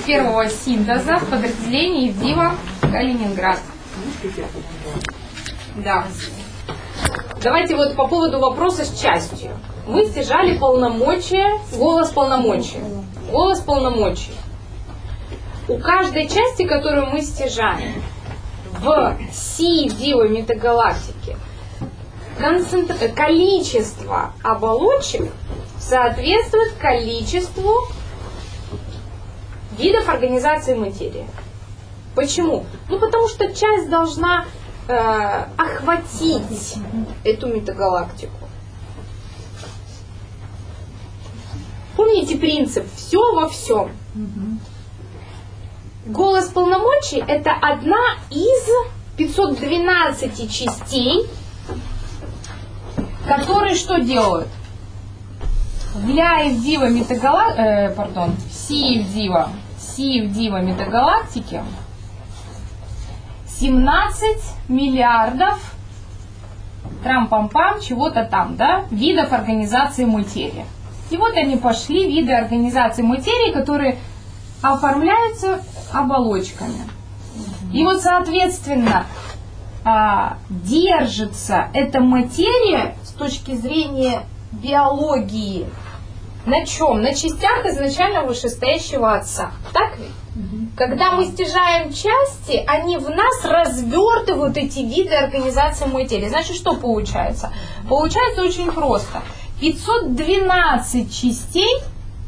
первого синтеза в подразделении ВДИВа Калининград. Да. Давайте вот по поводу вопроса с частью. Мы стяжали полномочия, голос полномочий. Голос полномочий. У каждой части, которую мы стяжаем в Си ВДИВа метагалактике, количество оболочек соответствует количеству видов организации материи. Почему? Ну, потому что часть должна охватить эту метагалактику. Помните принцип «все во всем». Голос полномочий – это одна из 512 частей, которые что делают? Для ВДИВа Си ВДИВа метагалактики 17 миллиардов трам-пам-пам, чего-то там, да, видов организации материи. И вот они пошли, виды организации материи, которые оформляются оболочками. И вот, соответственно, держится эта материя с точки зрения биологии на чем? На частях изначально вышестоящего отца. Так ведь? Когда мы стяжаем части, они в нас развертывают эти виды организации материи. Значит, что получается? Получается очень просто. 512 частей,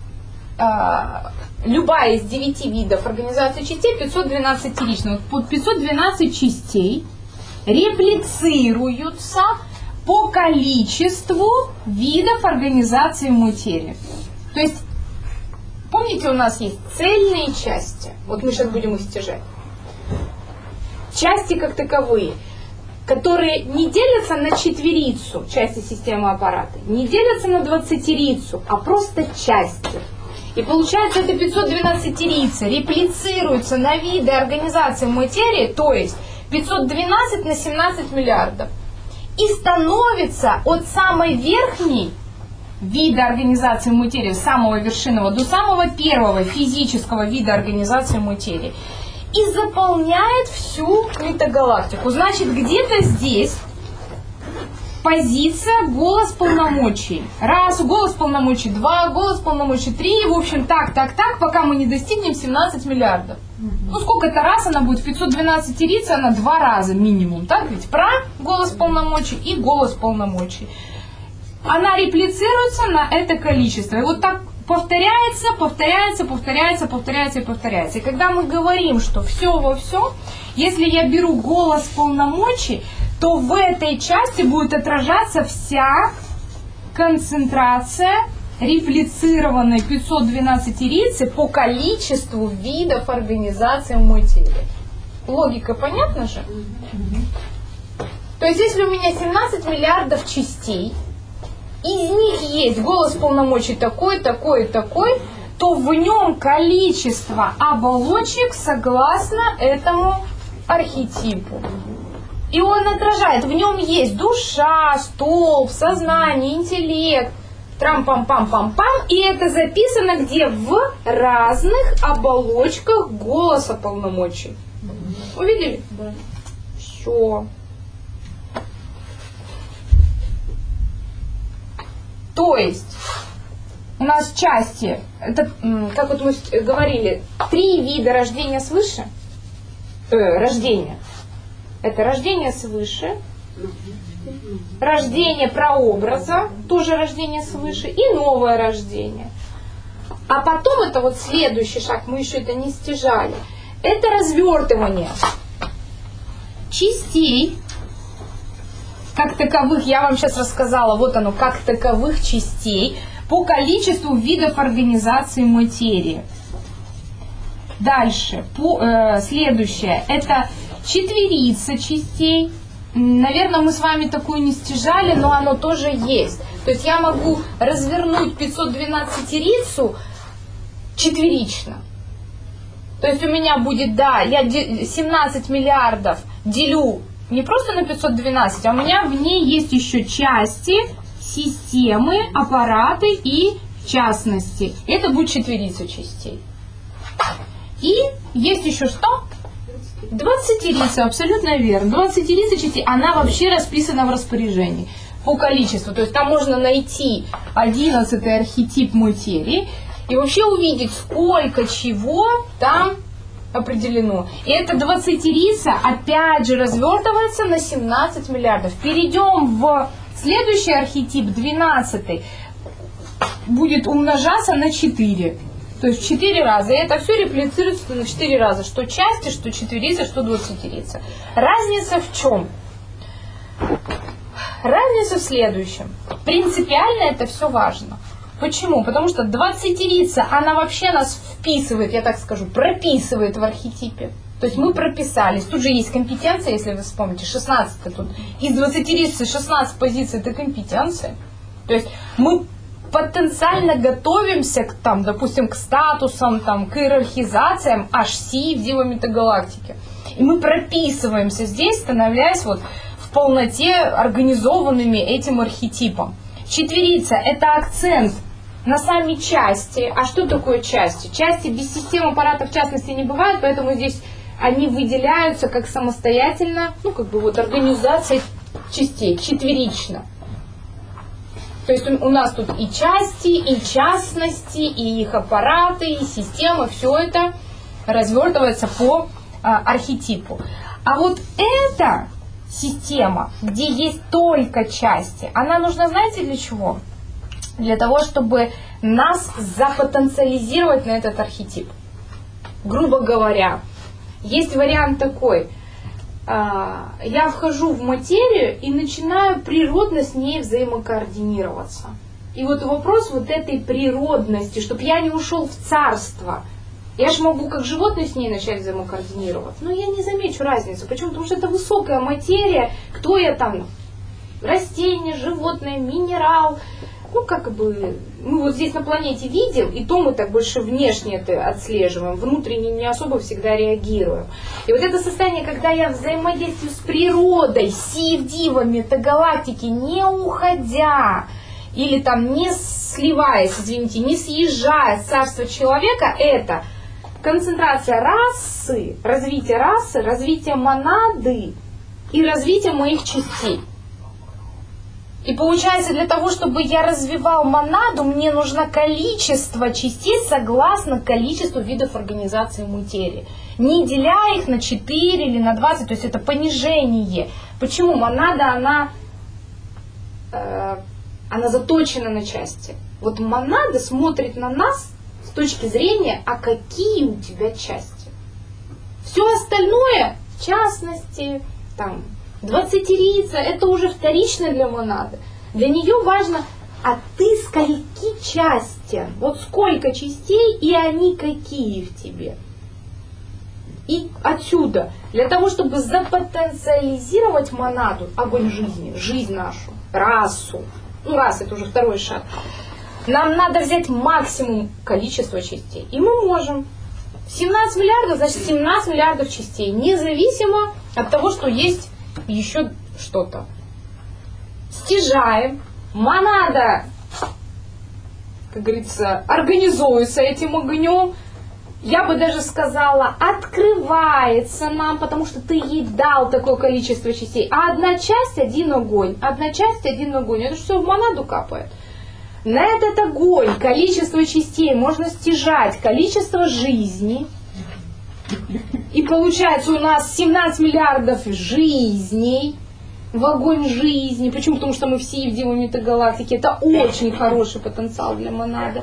любая из 9 видов организации частей, 512-ричная. Вот под 512 частей реплицируются по количеству видов организации материи. То есть, помните, у нас есть цельные части. Вот мы сейчас будем их стяжать. Части как таковые, которые не делятся на четверицу части системы аппарата, не делятся на 20-рицу, а просто части. И получается, это 512-рица реплицируется на виды организации материи, то есть 512 на 17 миллиардов. И становится от самой верхней вида организации материи, самого вершинного, до самого первого физического вида организации материи. И заполняет всю метагалактику. Значит, где-то здесь позиция голос полномочий. Раз, голос полномочий, два, голос полномочий, три. В общем, так, пока мы не достигнем 17 миллиардов. Ну, сколько-то раз она будет? 512 рица, она 2 раза минимум. Так ведь? Про голос полномочий и голос полномочий. Она реплицируется на это количество. И вот так повторяется. И когда мы говорим, что все во всем, если я беру голос полномочий, то в этой части будет отражаться вся концентрация реплицированной 512-рицы по количеству видов организации материи. Логика понятна же? То есть, если у меня 17 миллиардов частей, из них есть голос полномочий такой, то в нем количество оболочек согласно этому архетипу. И он отражает, в нем есть душа, столб, сознание, интеллект, трам-пам-пам-пам-пам, и это записано где? В разных оболочках голоса полномочий. Увидели? Да. Все. То есть у нас части, это, как вот мы говорили, 3 вида рождения свыше. Рождения. Это рождение свыше, рождение прообраза, тоже рождение свыше, и новое рождение. А потом это вот следующий шаг, мы еще это не стяжали, это развертывание частей, как таковых, я вам сейчас рассказала, вот оно, как таковых частей, по количеству видов организации материи. Дальше, следующее, это четверица частей. Наверное, мы с вами такую не стяжали, но оно тоже есть. То есть я могу развернуть 512-рицу четверично. То есть у меня будет, да, я 17 миллиардов делю не просто на 512, а у меня в ней есть еще части, системы, аппараты и частности. Это будет четверица частей. И есть еще что? 20-рица, абсолютно верно. 20-рица частей, она вообще расписана в распоряжении по количеству. То есть там можно найти 11-й архетип материи и вообще увидеть, сколько чего там определено. И эта 20-рица опять же развертывается на 17 миллиардов. Перейдем в следующий архетип, 12-й, будет умножаться на 4. То есть в 4 раза. И это все реплицируется на 4 раза. Что части, что четверица, что 20-рица. Разница в чем? Разница в следующем. Принципиально это все важно. Почему? Потому что 20-рица, она вообще нас вписывает, я так скажу, прописывает в архетипе. То есть мы прописались. Тут же есть компетенция, если вы вспомните, 16 тут. Из 20-рицы 16 позиций это компетенция. То есть мы потенциально готовимся к, там, допустим, к статусам, там, к иерархизациям HC в Дива-метагалактике. И мы прописываемся здесь, становясь вот в полноте организованными этим архетипом. Четверица – это акцент на сами части. А что такое части? Части без систем аппарата в частности не бывает, поэтому здесь они выделяются как самостоятельно, ну, как бы вот организация частей, четверично. То есть у нас тут и части, и частности, и их аппараты, и системы, все это развертывается по архетипу. А вот эта система, где есть только части, она нужна, знаете, для чего? Для того, чтобы нас запотенциализировать на этот архетип. Грубо говоря, есть вариант такой. Я вхожу в материю и начинаю природно с ней взаимокоординироваться. И вот вопрос вот этой природности, чтобы я не ушел в царство. Я же могу как животное с ней начать взаимокоординироваться, но я не замечу разницу. Почему? Потому что это высокая материя. Кто я там? Растение, животное, минерал. Ну, как бы, мы вот здесь на планете видим, и то мы так больше внешне это отслеживаем, внутренне не особо всегда реагируем. И вот это состояние, когда я взаимодействую с природой, Дива, метагалактики, не уходя, или там не сливаясь, извините, не съезжая с царства человека, это концентрация расы, развитие монады и развитие моих частей. И получается, для того, чтобы я развивал монаду, мне нужно количество частей согласно количеству видов организации материи. Не деля их на 4 или на 20, то есть это понижение. Почему? Монада, она заточена на части. Вот монада смотрит на нас с точки зрения, а какие у тебя части. Все остальное, в частности, там, 20-рица, это уже вторично для монады. Для нее важно, а ты скольки частен? Вот сколько частей, и они какие в тебе? И отсюда, для того, чтобы запотенциализировать монаду, огонь жизни, жизнь нашу, расу, ну раса это уже второй шаг, нам надо взять максимум количества частей. И мы можем. 17 миллиардов, значит 17 миллиардов частей, независимо от того, что есть еще что-то. Стяжаем. Монада, как говорится, организуется этим огнем. Я бы даже сказала, открывается нам, потому что ты ей дал такое количество частей. А одна часть, один огонь. Одна часть, один огонь. Это все в монаду капает. На этот огонь количество частей можно стяжать количество жизни. И получается у нас 17 миллиардов жизней в огонь жизни. Почему? Потому что мы все в Дива-метагалактике. Это очень хороший потенциал для монады.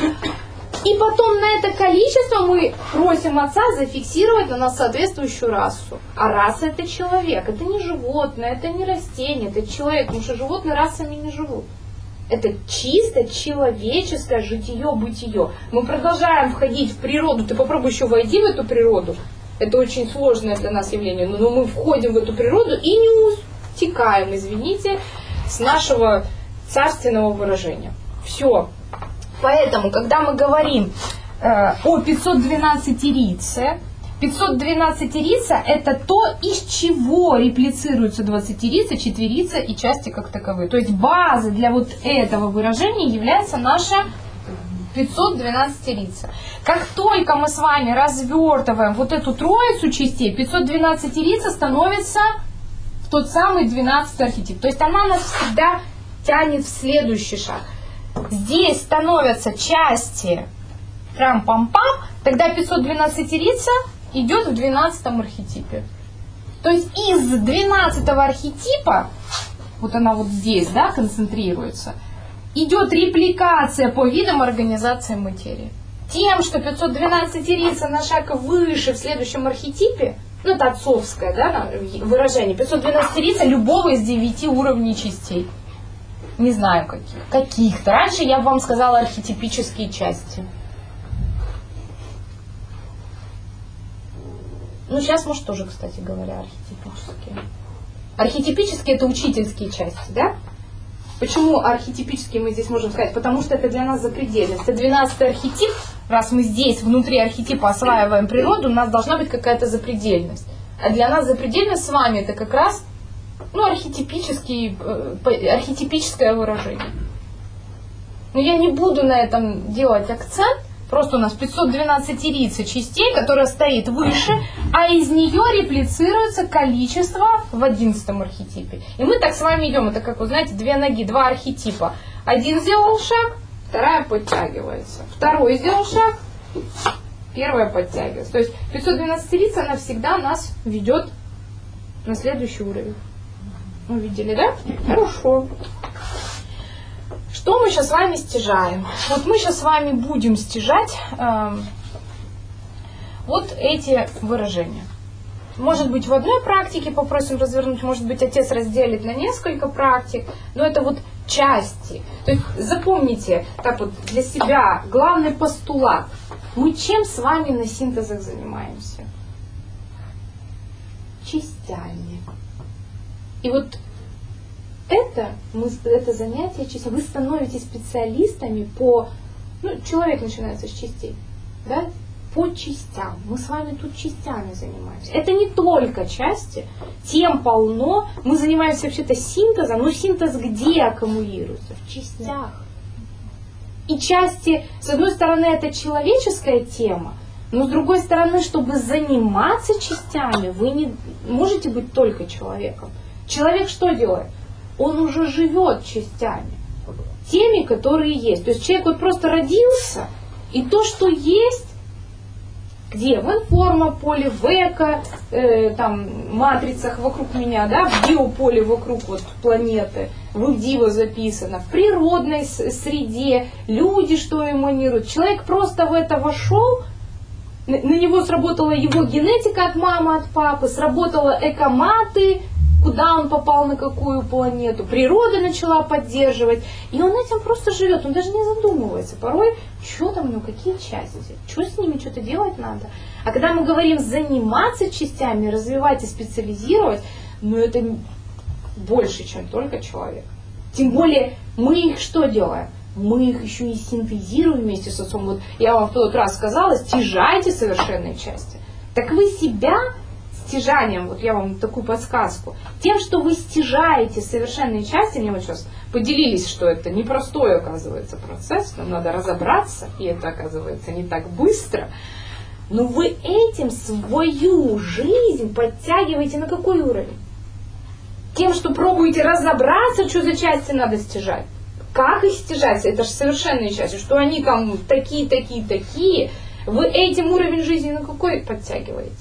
И потом на это количество мы просим Отца зафиксировать на нас соответствующую расу. А раса это человек. Это не животное, это не растение, это человек. Потому что животные расами не живут. Это чисто человеческое житие-бытие. Мы продолжаем входить в природу. Ты попробуй еще войди в эту природу. Это очень сложное для нас явление. Но мы входим в эту природу и не утекаем, извините, с нашего царственного выражения. Все. Поэтому, когда мы говорим о 512-рице, 512-рица это то, из чего реплицируются 20-рица, четверица и части как таковые. То есть базой для вот этого выражения является наша 512-рица. Как только мы с вами развертываем вот эту троицу частей, 512-рица становится в тот самый 12-й архетип. То есть она нас всегда тянет в следующий шаг. Здесь становятся части трам-пам-пам, тогда 512-рица идет в 12-м архетипе. То есть из 12-го архетипа, вот она вот здесь, да, концентрируется, идет репликация по видам организации материи. Тем, что 512-рица на шаг выше в следующем архетипе, ну это отцовское, да, выражение, 512-рица любого из 9 уровней частей. Не знаю каких. Каких-то. Раньше я бы вам сказала архетипические части. Ну, сейчас, может, тоже, кстати говоря, архетипические. Архетипические – это учительские части, да? Почему архетипические мы здесь можем сказать? Потому что это для нас запредельность. Это 12-й архетип. Раз мы здесь, внутри архетипа, осваиваем природу, у нас должна быть какая-то запредельность. А для нас запредельность с вами – это как раз архетипическое выражение. Но я не буду на этом делать акцент. Просто у нас 512-рица частей, которая стоит выше, а из нее реплицируется количество в 11-м архетипе. И мы так с вами идем. Это как, вы знаете, две ноги, два архетипа. Один сделал шаг, вторая подтягивается. Второй сделал шаг, первая подтягивается. То есть 512-рица, она всегда нас ведет на следующий уровень. Увидели, да? Хорошо. Что мы сейчас с вами стяжаем? Вот мы сейчас с вами будем стяжать вот эти выражения. Может быть, в одной практике попросим развернуть, может быть, отец разделит на несколько практик, но это вот части. То есть запомните, так вот для себя главный постулат. Мы чем с вами на синтезах занимаемся? Частями. И вот это занятие, вы становитесь специалистами по... человек начинается с частей, да? По частям. Мы с вами тут частями занимаемся. Это не только части, тем полно. Мы занимаемся вообще-то синтезом, но синтез где аккумулируется? В частях. И части, с одной стороны, это человеческая тема, но с другой стороны, чтобы заниматься частями, вы не можете быть только человеком. Человек что делает? Он уже живет частями, теми, которые есть. То есть человек вот просто родился, и то, что есть, где? В информополе, в матрицах вокруг меня, да, в биополе вокруг вот планеты, в диво записано, в природной среде, люди что эманируют. Человек просто в это вошел, на него сработала его генетика от мамы, от папы, сработала экоматы, куда он попал, на какую планету, природа начала поддерживать, и он этим просто живет, он даже не задумывается порой, что там у него, какие части, что с ними, что-то делать надо. А когда мы говорим заниматься частями, развивать и специализировать, это больше, чем только человек. Тем более мы их что делаем? Мы их еще и синтезируем вместе с отцом. Вот я вам в тот раз сказала, стяжайте совершенные части. Так вы себя стяжанием, вот я вам такую подсказку, тем, что вы стяжаете совершенные части, мне вот сейчас поделились, что это непростой, оказывается, процесс, нам надо разобраться, и это, оказывается, не так быстро, но вы этим свою жизнь подтягиваете на какой уровень? Тем, что пробуете разобраться, что за части надо стяжать. Как их стяжать? Это же совершенные части, что они там такие. Вы этим уровень жизни на какой подтягиваете?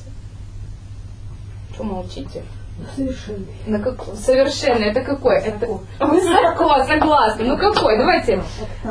Что молчите? Совершенно. На какой? Совершенно. Это какой? Это высоко, согласна. Ну какой? Давайте.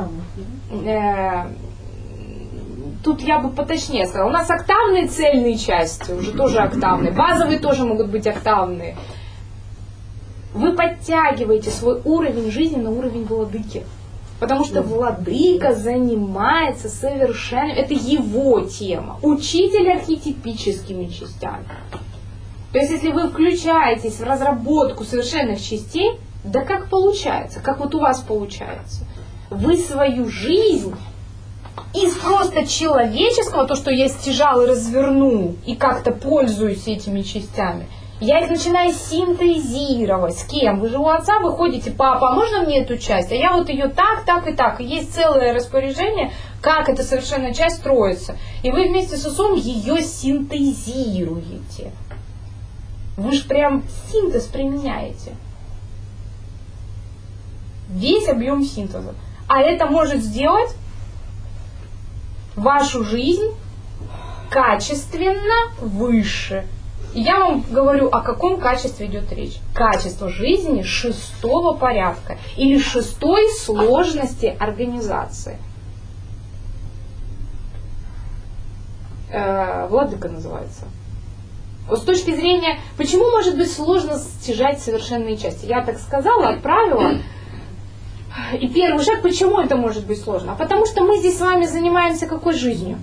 Тут я бы поточнее сказала. У нас октавные цельные части, уже тоже октавные. Базовые тоже могут быть октавные. Вы подтягиваете свой уровень жизни на уровень владыки. Потому что владыка занимается совершенно... Это его тема. Учитель архетипическими частями. То есть, если вы включаетесь в разработку совершенных частей, да как получается, как вот у вас получается, вы свою жизнь из просто человеческого, то, что я стяжал и развернул, и как-то пользуюсь этими частями, Я их начинаю синтезировать. С кем? Вы же у отца выходите: папа, а можно мне эту часть? А я вот ее так, так и так. И есть целое распоряжение, как эта совершенная часть строится. И вы вместе с отцом ее синтезируете. Вы же прям синтез применяете. Весь объем синтеза. А это может сделать вашу жизнь качественно выше. И я вам говорю, о каком качестве идет речь. Качество жизни 6-го порядка или 6-й сложности организации. Владыка называется. Вот с точки зрения, почему может быть сложно стяжать совершенные части? Я так сказала, отправила. И первый шаг, почему это может быть сложно? А потому что мы здесь с вами занимаемся какой жизнью?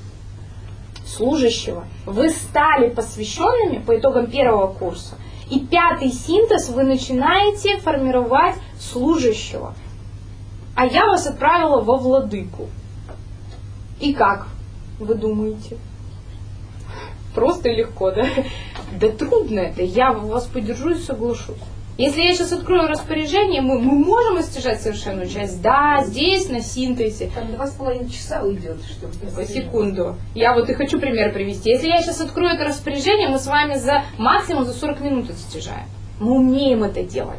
Служащего. Вы стали посвященными по итогам первого курса. И 5-й синтез вы начинаете формировать служащего. А я вас отправила во владыку. И как вы думаете? Просто и легко, да? Да трудно это. Я вас поддержу и соглашусь. Если я сейчас открою распоряжение, мы можем стяжать совершенную часть? Да, здесь на синтезе. Там 2,5 часа уйдет, чтобы... Секунду. Я вот и хочу пример привести. Если я сейчас открою это распоряжение, мы с вами максимум за 40 минут отстяжаем. Мы умеем это делать.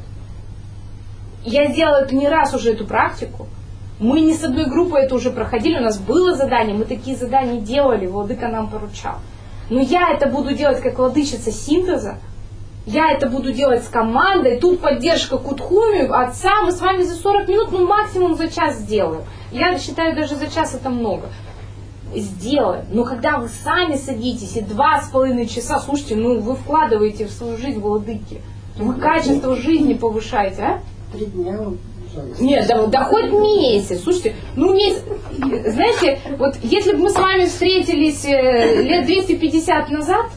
Я сделала это не раз уже, эту практику. Мы не с одной группой это уже проходили, у нас было задание, мы такие задания делали, владыка нам поручал. Но я это буду делать как владычица синтеза. Я это буду делать с командой, тут поддержка Кутхуми, отца, мы с вами за 40 минут, ну максимум за час сделаем. Я считаю, даже за час это много. Сделаем. Но когда вы сами садитесь и 2,5 часа, слушайте, ну вы вкладываете в свою жизнь владыки. Вы качество жизни повышаете, а? 3 дня. Нет, да хоть месяц. Слушайте, ну месяц. Знаете, вот если бы мы с вами встретились лет 250 назад,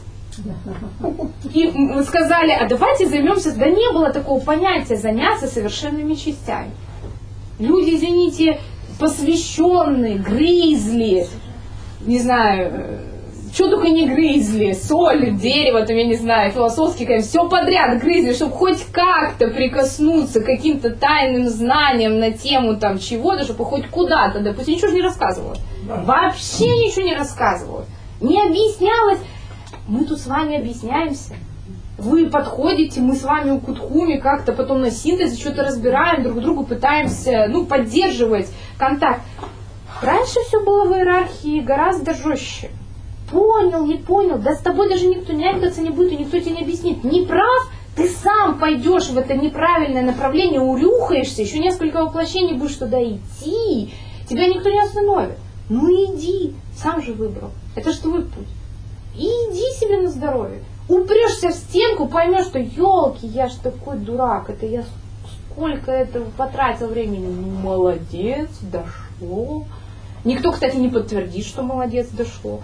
и сказали, а давайте займемся, да не было такого понятия заняться совершенными частями. Люди, извините, посвященные, грызли, не знаю, что только не грызли, соль, дерево, там, я не знаю, философский камень, все подряд грызли, чтобы хоть как-то прикоснуться к каким-то тайным знаниям на тему там чего-то, чтобы хоть куда-то, допустим, ничего же не рассказывала. Вообще ничего не рассказывала. Не объяснялось. Мы тут с вами объясняемся. Вы подходите, мы с вами у Кутхуми как-то потом на синтезе что-то разбираем, друг другу пытаемся, поддерживать контакт. Раньше все было в иерархии гораздо жестче. Понял, не понял, да с тобой даже никто нянькаться не будет, и никто тебе не объяснит. Не прав, ты сам пойдешь в это неправильное направление, урюхаешься, еще несколько воплощений будешь туда идти, тебя никто не остановит. Ну иди, сам же выбрал, это же твой путь. И иди себе на здоровье. Упрешься в стенку, поймешь, что елки, я ж такой дурак, это я сколько этого потратил времени. Ну, молодец, дошло. Никто, кстати, не подтвердит, что молодец, дошло.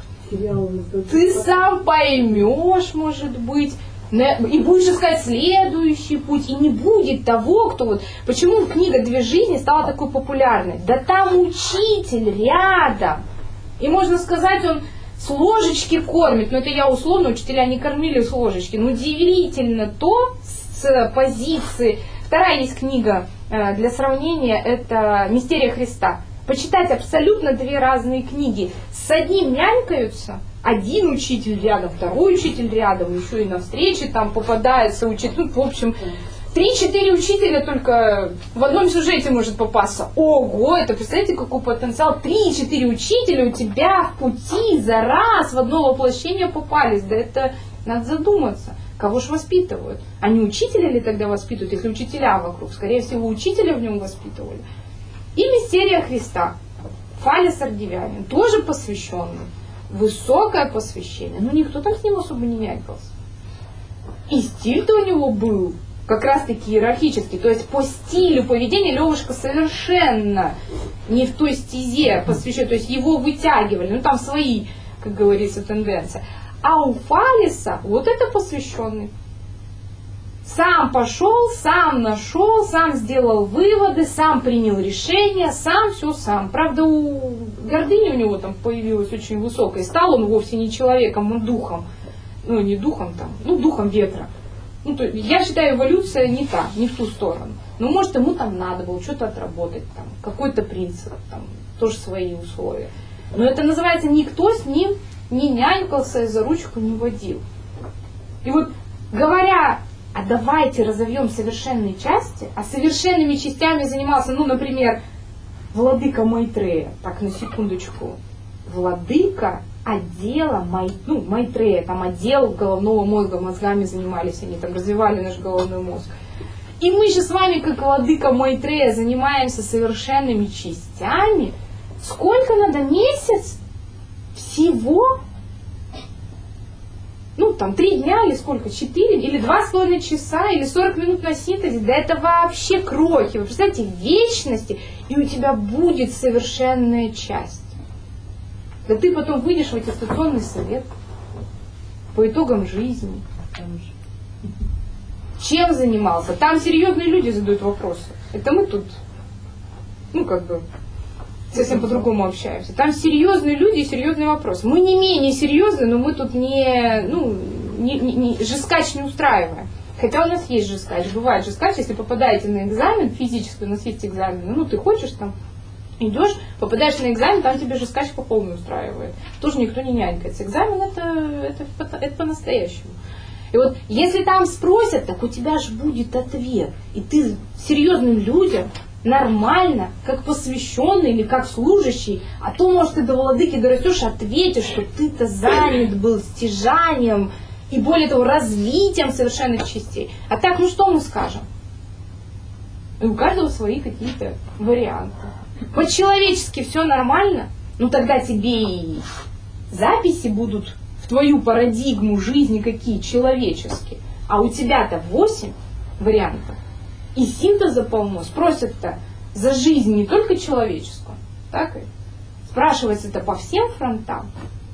Ты сам поймешь, может быть, и будешь искать следующий путь, и не будет того, кто вот... Почему книга «Две жизни» стала такой популярной? Да там учитель рядом. И можно сказать, он с ложечки кормит, но это я условно, учителя не кормили с ложечки. Но удивительно то, с позиции... Вторая есть книга для сравнения, это «Мистерия Христа». Почитать абсолютно 2 разные книги. С одним нянькаются, один учитель рядом, второй учитель рядом, еще и на встрече там попадается учитель. В общем, 3-4 учителя только в одном сюжете может попасться. Ого, это представляете, какой потенциал. 3-4 учителя у тебя в пути за раз в одно воплощение попались. Да это надо задуматься. Кого ж воспитывают? А не учителя ли тогда воспитывают, если учителя вокруг? Скорее всего, учителя в нем воспитывали. И «Мистерия Христа». Фаля Сардивянин, тоже посвященный. Высокое посвящение. Но никто там с ним особо не нянькался. И стиль-то у него был как раз-таки иерархический. То есть по стилю поведения Левушка совершенно не в той стезе посвящен. То есть его вытягивали. Ну там свои, как говорится, тенденции. А у Фалиса вот это посвященный. Сам пошел, сам нашел, сам сделал выводы, сам принял решение, сам все сам. Правда, гордыня у него там появилась очень высокая. Стал он вовсе не человеком, а духом. ну не духом там, ну духом ветра. Ну, то, я считаю, эволюция не та, не в ту сторону. Но может ему там надо было что-то отработать, там, какой-то принцип, там, тоже свои условия. Но это называется, никто с ним не нянькался и за ручку не водил. И вот говоря, а давайте разовьем совершенные части, а совершенными частями занимался, ну, например, владыка Майтрея, так на секундочку, владыка отдела Майтрея, там отдел головного мозга, мозгами занимались они, там развивали наш головной мозг. И мы же с вами, как владыка Майтрея, занимаемся совершенными частями. Сколько надо месяц? Всего? Ну, там, 3 дня или сколько? 4? Или 2,5 часа? Или 40 минут на синтезе? Да это вообще крохи. Вы представляете, вечности, и у тебя будет совершенная часть. Да ты потом выйдешь в аттестационный совет по итогам жизни. Чем занимался? Там серьезные люди задают вопросы. Это мы тут, ну, как бы, совсем по-другому общаемся. Там серьезные люди и серьезные вопросы. Мы не менее серьезные, но мы тут не жескач не устраиваем. Хотя у нас есть жескач. Бывает жескач, если попадаете на экзамен физически, у нас есть экзамен, ну, ты хочешь там, идешь, попадаешь на экзамен, там тебе жескач по полной устраивает. Тоже никто не нянькается. Экзамен это по-настоящему. И вот если там спросят, так у тебя же будет ответ. И ты серьезным людям нормально, как посвященный или как служащий, а то, может, ты до владыки дорастешь, ответишь, что ты-то занят был стяжанием и, более того, развитием совершенных частей. А так, ну что мы скажем? И у каждого свои какие-то варианты. По-человечески все нормально, ну тогда тебе и записи будут в твою парадигму жизни какие человеческие. А у тебя-то 8 вариантов. И синтеза полно. Спросят-то за жизнь не только человеческую. Так? Спрашивается-то по всем фронтам.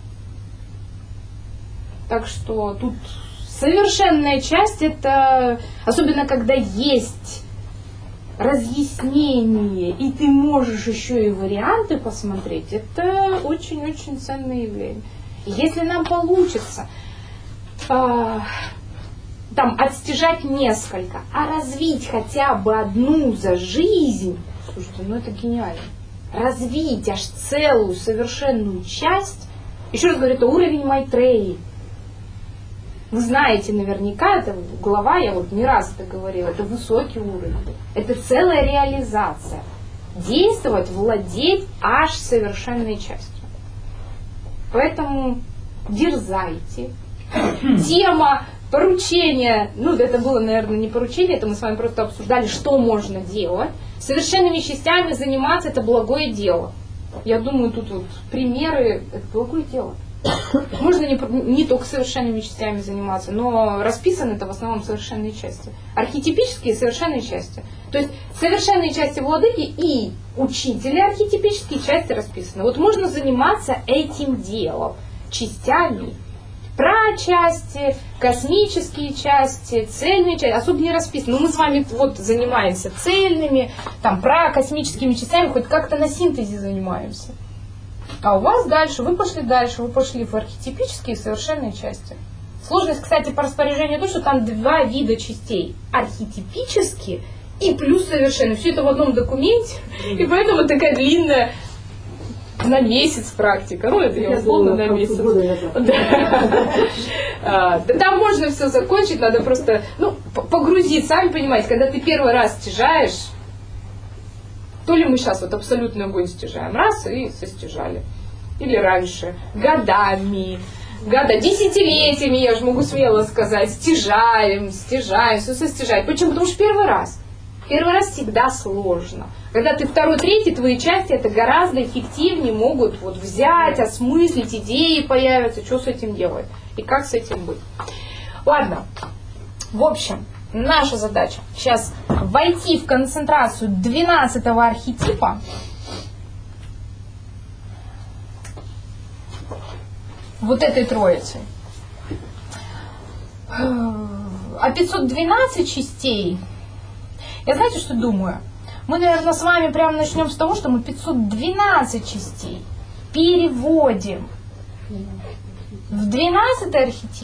Так что тут совершенная часть, это особенно когда есть разъяснение, и ты можешь еще и варианты посмотреть, это очень-очень ценное явление. Если нам получится там отстяжать несколько, а развить хотя бы одну за жизнь, слушайте, ну это гениально. Развить аж целую совершенную часть, еще раз говорю, это уровень Майтреи. Вы знаете наверняка, это глава, я вот не раз это говорила, это высокий уровень. Это целая реализация. Действовать, владеть аж совершенной частью. Поэтому дерзайте. Тема поручения, ну это было, наверное, не поручение, это мы с вами просто обсуждали, что можно делать. Совершенными частями заниматься — это благое дело. Я думаю, тут вот примеры, это благое дело. Можно не только совершенными частями заниматься, но расписаны это в основном совершенные части. Архетипические совершенные части. То есть совершенные части владыки и учителя архетипические части расписаны. Вот можно заниматься этим делом, частями. Прачасти, космические части, цельные части, особо не расписаны. Но мы с вами вот занимаемся цельными, там, космическими частями, хоть как-то на синтезе занимаемся. А у вас дальше, вы пошли в архетипические и совершенные части. Сложность, кстати, по распоряжению то, что там 2 вида частей. Архетипические и плюс совершенные. Все это в одном документе, и поэтому такая длинная на месяц практика. Ну, это я условно на месяц. Да там можно все закончить, надо просто погрузить. Сами понимаете, когда ты первый раз стяжаешь, то ли мы сейчас вот абсолютный огонь стяжаем, раз и состяжали. Или раньше, годами, десятилетиями, я же могу смело сказать, стяжаем, все состяжаем. Почему? Потому что первый раз. Первый раз всегда сложно. Когда ты второй, третий, твои части это гораздо эффективнее могут вот взять, осмыслить, идеи появятся, что с этим делать и как с этим быть. Ладно, в общем, наша задача сейчас войти в концентрацию 12-го архетипа. Вот этой троицы. А 512 частей. Я знаете, что думаю? Мы, наверное, с вами прямо начнем с того, что мы 512 частей переводим в 12-й архетип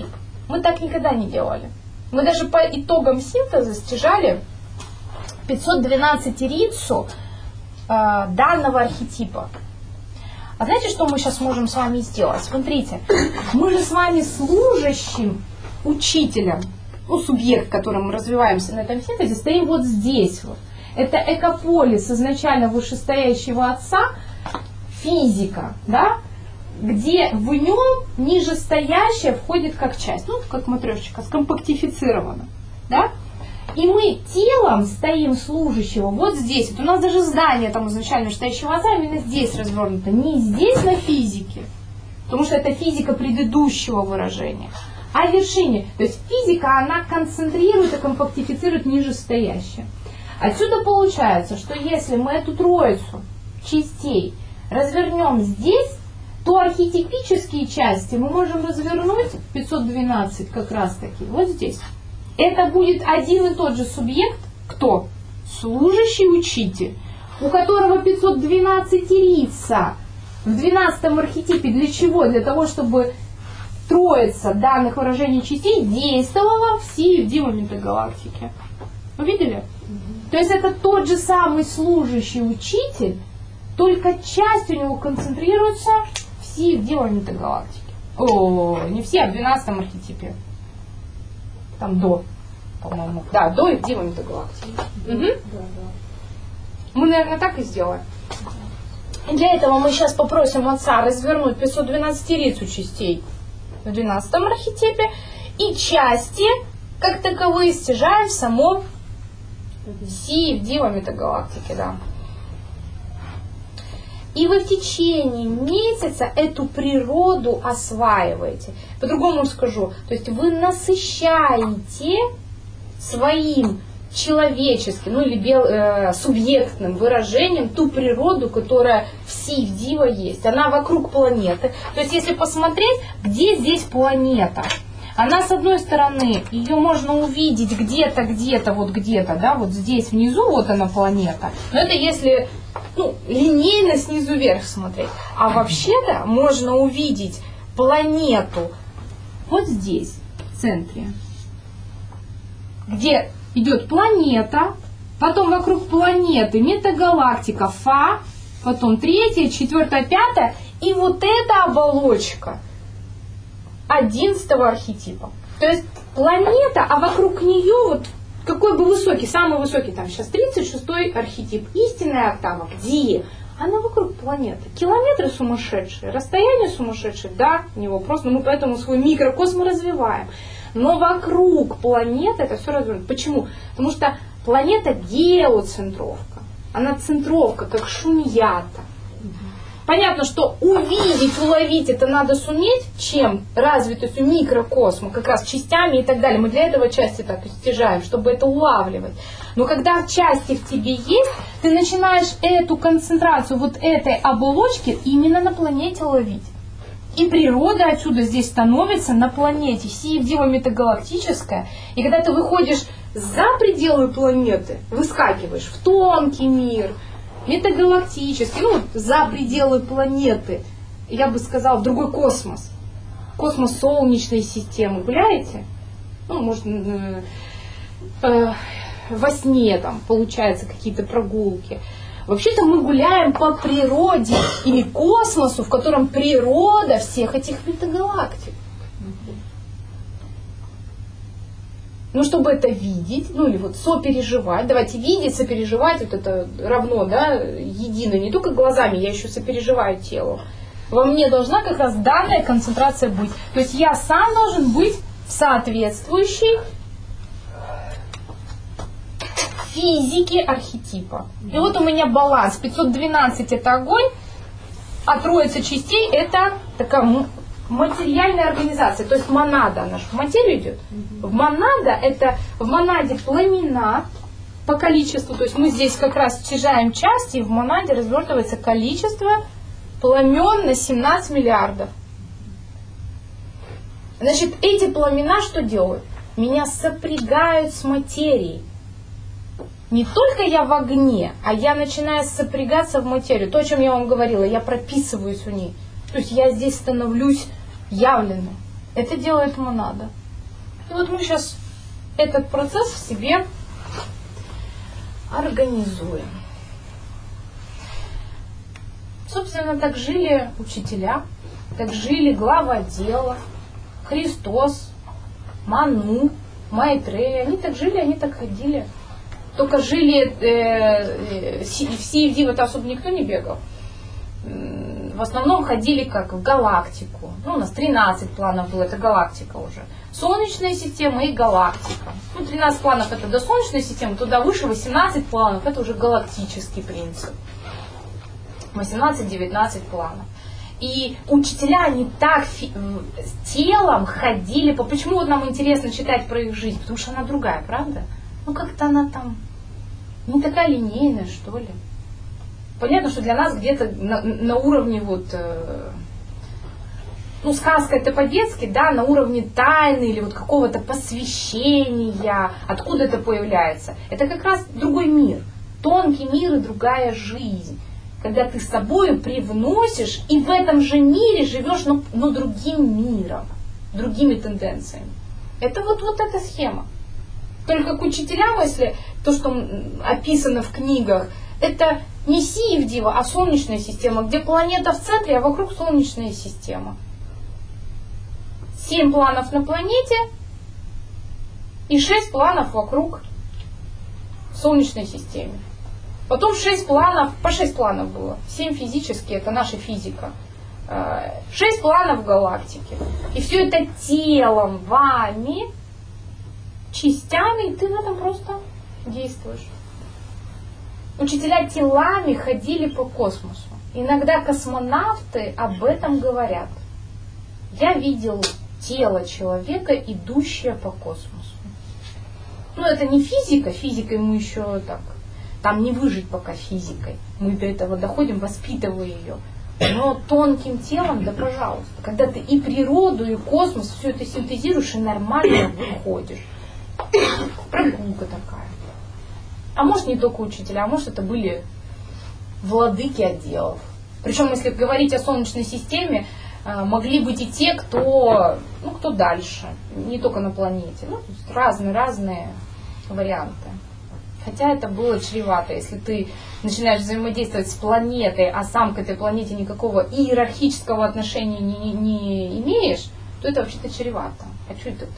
Мы так никогда не делали. Мы даже по итогам синтеза стяжали 512 ирицу данного архетипа. А знаете, что мы сейчас можем с вами сделать? Смотрите, мы же с вами служащим учителем, ну, субъект, которым мы развиваемся на этом синтезе, стоим вот здесь вот. Это экополис изначально вышестоящего отца, физика, да, где в нем нижестоящее входит как часть, ну, как матрешечка, скомпактифицирована, да. И мы телом стоим служащего вот здесь. Вот у нас даже здание там изначально вышестоящего отца именно здесь развернуто, не здесь на физике, потому что это физика предыдущего выражения, а в вершине. То есть физика, она концентрирует и компактифицирует нижестоящее. Отсюда получается, что если мы эту троицу частей развернем здесь, то архетипические части мы можем развернуть 512 как раз таки вот здесь. Это будет один и тот же субъект, кто? Служащий учитель, у которого 512 ирица в 12-м архетипе. Для чего? Для того, чтобы троица данных выражений частей действовала в CFD метагалактике. Вы видели? То есть это тот же самый служащий учитель, только часть у него концентрируется в CFD метагалактике. О, не все, а в 12-м архетипе. Там до, по-моему. Да, до и в Дива метагалактики. Угу. Мы, наверное, так и сделаем. И для этого мы сейчас попросим отца развернуть 512 ирицу частей в 12-м архетипе и части, как таковые, стяжаем в самом Си в Дива метагалактике, да. И вы в течение месяца эту природу осваиваете. По-другому скажу, то есть вы насыщаете своим человеческим, ну или субъектным выражением ту природу, которая в Си-Дива есть. Она вокруг планеты. То есть если посмотреть, где здесь планета, она с одной стороны, ее можно увидеть где-то, вот где-то, да, вот здесь внизу, вот она планета. Но это если линейно снизу вверх смотреть. А вообще-то можно увидеть планету вот здесь, в центре, где идет планета, потом вокруг планеты метагалактика Фа, потом 3, 4, 5, и вот эта оболочка 11-го архетипа. То есть планета, а вокруг нее вот какой бы высокий, самый высокий, там сейчас 36-й архетип, истинная октава, где? Она вокруг планеты. Километры сумасшедшие, расстояние сумасшедшее, да, не вопрос, но мы поэтому свой микрокосм развиваем. Но вокруг планеты это все развернуто. Почему? Потому что планета геоцентровка. Она центровка, как шуньята. Понятно, что увидеть, уловить это надо суметь, чем развитостью микрокосма, как раз частями и так далее. Мы для этого части так и стяжаем, чтобы это улавливать. Но когда части в тебе есть, ты начинаешь эту концентрацию вот этой оболочки именно на планете ловить. И природа отсюда здесь становится на планете, Си-Дива метагалактическая. И когда ты выходишь за пределы планеты, выскакиваешь в тонкий мир, метагалактический, за пределы планеты, я бы сказала, в другой космос. Космос Солнечной системы. Гуляете? Может, во сне там получаются какие-то прогулки. Вообще-то мы гуляем по природе или космосу, в котором природа всех этих метагалактик. Чтобы это видеть, или вот сопереживать, давайте видеть, сопереживать, вот это равно, да, едино, не только глазами, я еще сопереживаю телу. Во мне должна как раз данная концентрация быть. То есть я сам должен быть соответствующей физике архетипа. И вот у меня баланс. 512 это огонь, а троица частей это такая материальная организация, то есть монада, она же в материю идет. В монаде пламена по количеству, то есть мы здесь как раз стяжаем части, и в монаде развертывается количество пламен на 17 миллиардов. Значит, эти пламена что делают? Меня сопрягают с материей. Не только я в огне, а я начинаю сопрягаться в материю. То, о чем я вам говорила, я прописываюсь в ней. То есть я здесь становлюсь явленным. Это делает монада. И вот мы сейчас этот процесс в себе организуем. Собственно, так жили учителя, так жили главы отдела, Христос, Ману, Майтрея. Они так жили, они так ходили. Только жили, в CFD-то особо никто не бегал. В основном ходили как в галактику. Ну, у нас 13 планов было, это галактика уже. Солнечная система и галактика. Ну, 13 планов это до Солнечной системы, туда выше 18 планов, это уже галактический принцип. 18-19 планов. И учителя, они так с телом ходили. Почему вот нам интересно читать про их жизнь? Потому что она другая, правда? Ну, как-то она там не такая линейная, что ли. Понятно, что для нас где-то на уровне вот... Ну, сказка это по-детски, да, на уровне тайны или вот какого-то посвящения. Откуда это появляется? Это как раз другой мир. Тонкий мир и другая жизнь. Когда ты с собой привносишь и в этом же мире живешь, но другим миром, другими тенденциями. Это вот эта схема. Только к учителям, если то, что описано в книгах, это не CFD, а Солнечная система, где планета в центре, а вокруг Солнечная система. 7 планов на планете и 6 планов вокруг Солнечной системы. Потом 6 планов, по 6 планов было. 7 физические, это наша физика. 6 планов галактики. И все это телом, вами, частями, и ты в этом просто действуешь. Учителя телами ходили по космосу. Иногда космонавты об этом говорят. Я видел тело человека, идущее по космосу. Ну, это не физика, физикой мы еще так... Там не выжить пока физикой. Мы до этого доходим, воспитывая ее. Но тонким телом, да пожалуйста. Когда ты и природу, и космос, все это синтезируешь и нормально выходишь. Прогулка такая. А может не только учителя, а может это были владыки отделов. Причем, если говорить о Солнечной системе, могли быть и те, кто дальше. Не только на планете. Ну, разные варианты. Хотя это было чревато. Если ты начинаешь взаимодействовать с планетой, а сам к этой планете никакого иерархического отношения не имеешь, то это вообще-то чревато. А что это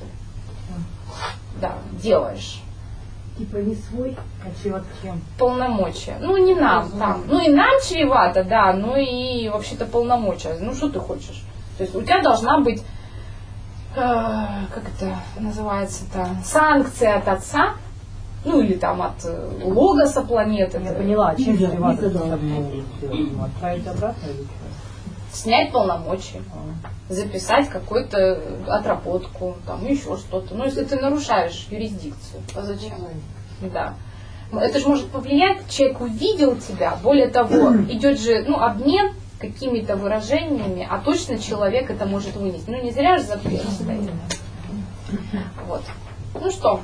ты делаешь? Типа не свой, а чревато кем? Полномочия. Ну, не нам. Там. Ну, и нам чревато, да, ну и вообще-то полномочия. Ну, что ты хочешь? То есть у тебя должна быть, как это называется-то, санкция от отца, ну или там от логоса планеты. Я поняла, чем чревато? Отправить обратно или что? Снять полномочия, записать какую-то отработку, там еще что-то. Ну, если ты нарушаешь юрисдикцию, а зачем? Да. Это же может повлиять, человек увидел тебя, более того, идет же обмен какими-то выражениями, а точно человек это может вынести. Ну, не зря же запрет стоит. Вот. Ну что,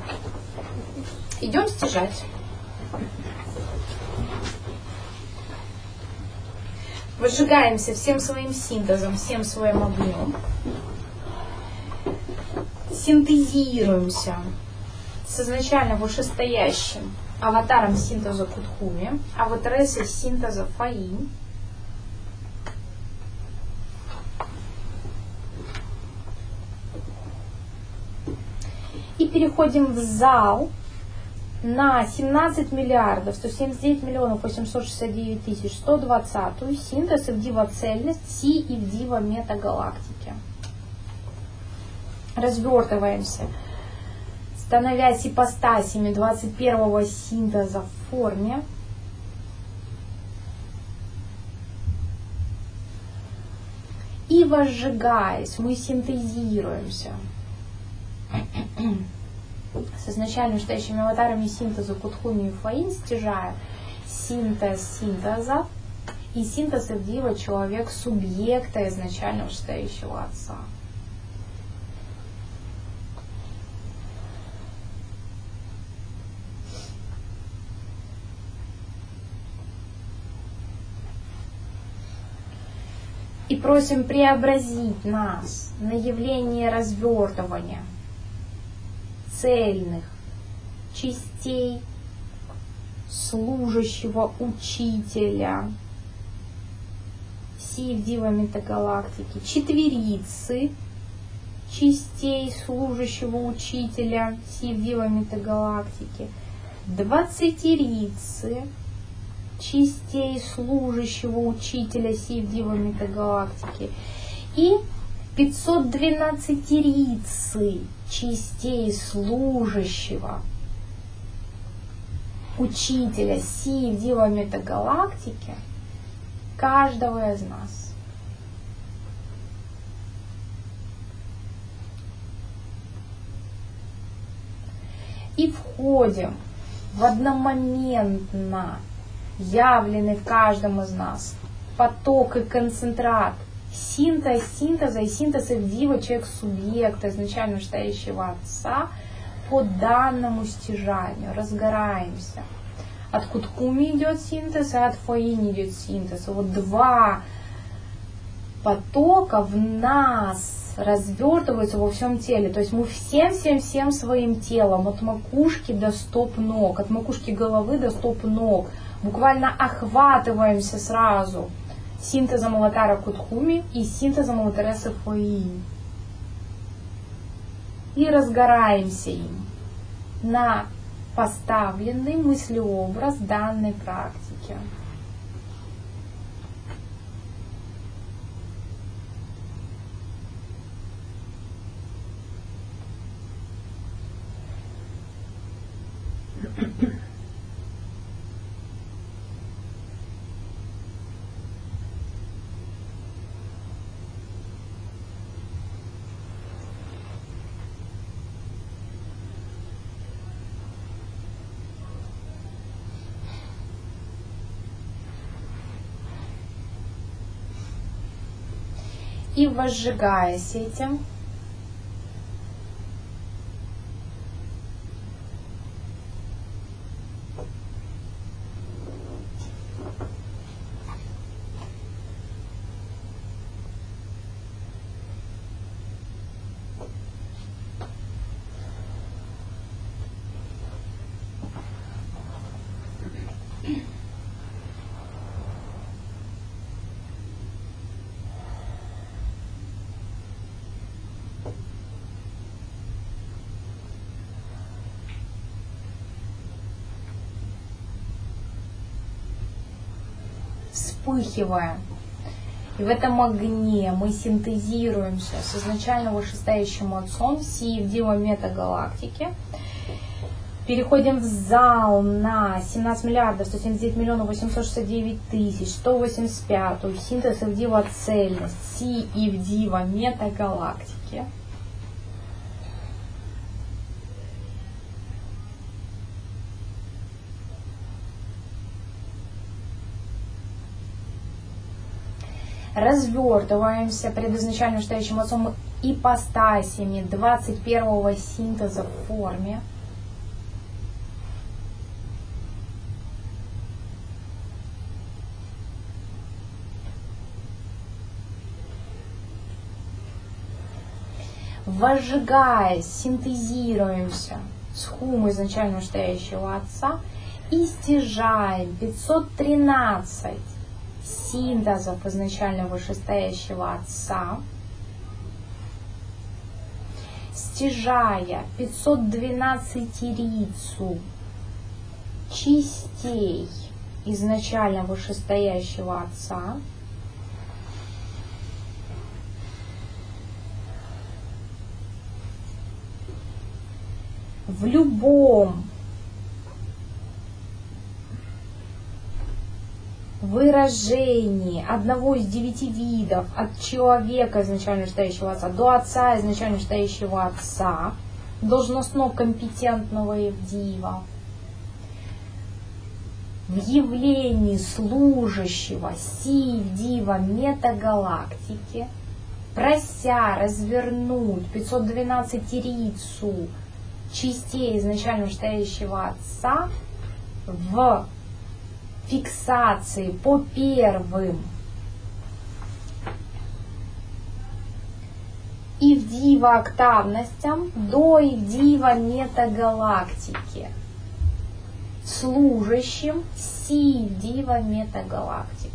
идем стяжать. Выжигаемся всем своим синтезом, всем своим огнем. Синтезируемся с изначально вышестоящим аватаром синтеза Кутхуми, аватаресой синтеза Фаинь. И переходим в зал на 17 миллиардов 179 миллионов 869 тысяч 120 синтез ивдива-цельность Си и вдива метагалактики. Развертываемся, становясь ипостасями 21-го синтеза в форме. И возжигаясь, мы синтезируемся с изначально стоящими аватарами синтеза Кутхуми и Фаинь, стяжая синтез синтеза и синтез Ивдива человек субъекта изначально вышестоящего отца. И просим преобразить нас на явление развертывания цельных частей служащего учителя Си в Дива метагалактики, четверицы частей служащего учителя Си в Дива метагалактики, двадцатерицы частей служащего учителя Си в Дива метагалактики и 512-рицы частей служащего учителя Си в Дива метагалактики каждого из нас. И входим в одномоментно явленный в каждом из нас поток и концентрат синтеза и синтеза в Дива человек-субъекта, изначально стоящего Отца, по данному стяжанию. Разгораемся. От Кутхуми идет синтез, и от Фаини идет синтез. И вот два потока в нас развертываются во всем теле. То есть мы всем своим телом, от макушки до стоп ног, от макушки головы до стоп ног, буквально охватываемся сразу синтезом Аватара Кутхуми и синтезом Аватаресы Фаини. И разгораемся им на поставленный мыслеобраз данной практики. И возжигаясь этим, вспыхивая. И в этом огне мы синтезируемся с изначально вышестоящим Отцом Си в Дива метагалактики. Переходим в зал на 17 миллиардов 179 миллионов 869 тысяч 185 синтез в Дива цельность Си и в Дива метагалактики. Развертываемся пред изначально стоящим Отцом ипостасями 21-го синтеза в форме. Возжигаясь, синтезируемся с хумой изначально стоящего Отца и стяжаем 513 синтезов изначально вышестоящего Отца, стяжая 512-рицу частей изначально вышестоящего Отца, в любом выражении одного из 9 видов, от человека изначально стоящего Отца до Отца изначально стоящего Отца, должностно компетентного Евдива, в явлении служащего Си Дива метагалактики, прося развернуть 512-рицу частей изначально стоящего Отца в фиксации по первым и в дива-октавностям до и дива-метагалактики, служащим си дива-метагалактики.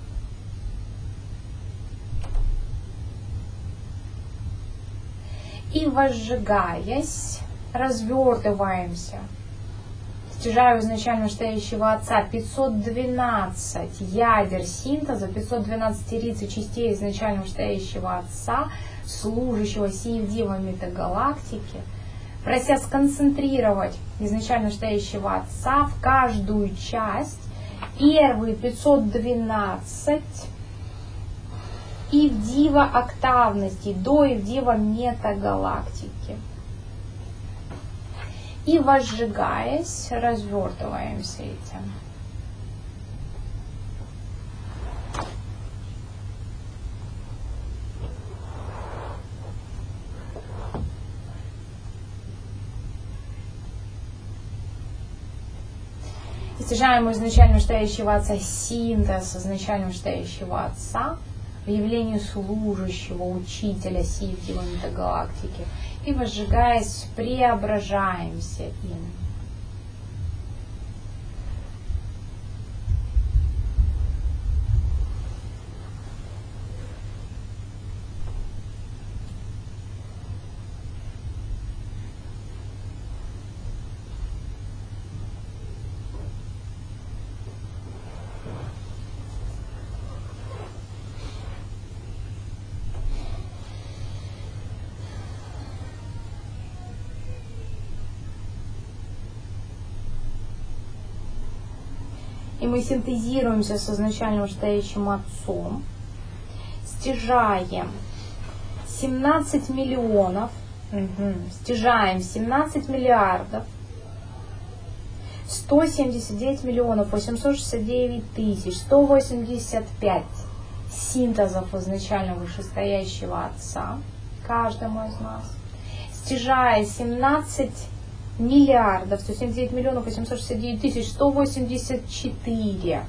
И возжигаясь, развертываемся, стяжая изначально настоящего Отца 512 ядер синтеза, 512 ириц частей изначально настоящего Отца, служащего сии дива метагалактики, прося сконцентрировать изначально настоящего Отца в каждую часть, первые 512 и в дива октавности до и в дива метагалактики. И возжигаясь, развертываемся этим. И стяжаем изначально настоящего Отца синтез изначально настоящего Отца в явлении служащего учителя сии дива метагалактики. И возжигаясь, преображаемся им. И мы синтезируемся с изначально настоящим Отцом, стяжаем 17 миллионов, стяжаем 17 миллиардов, 179 миллионов 869 тысяч 185 синтезов изначально вышестоящего Отца каждому из нас, стяжая 17 миллиардов 179 миллионов 869 тысяч 184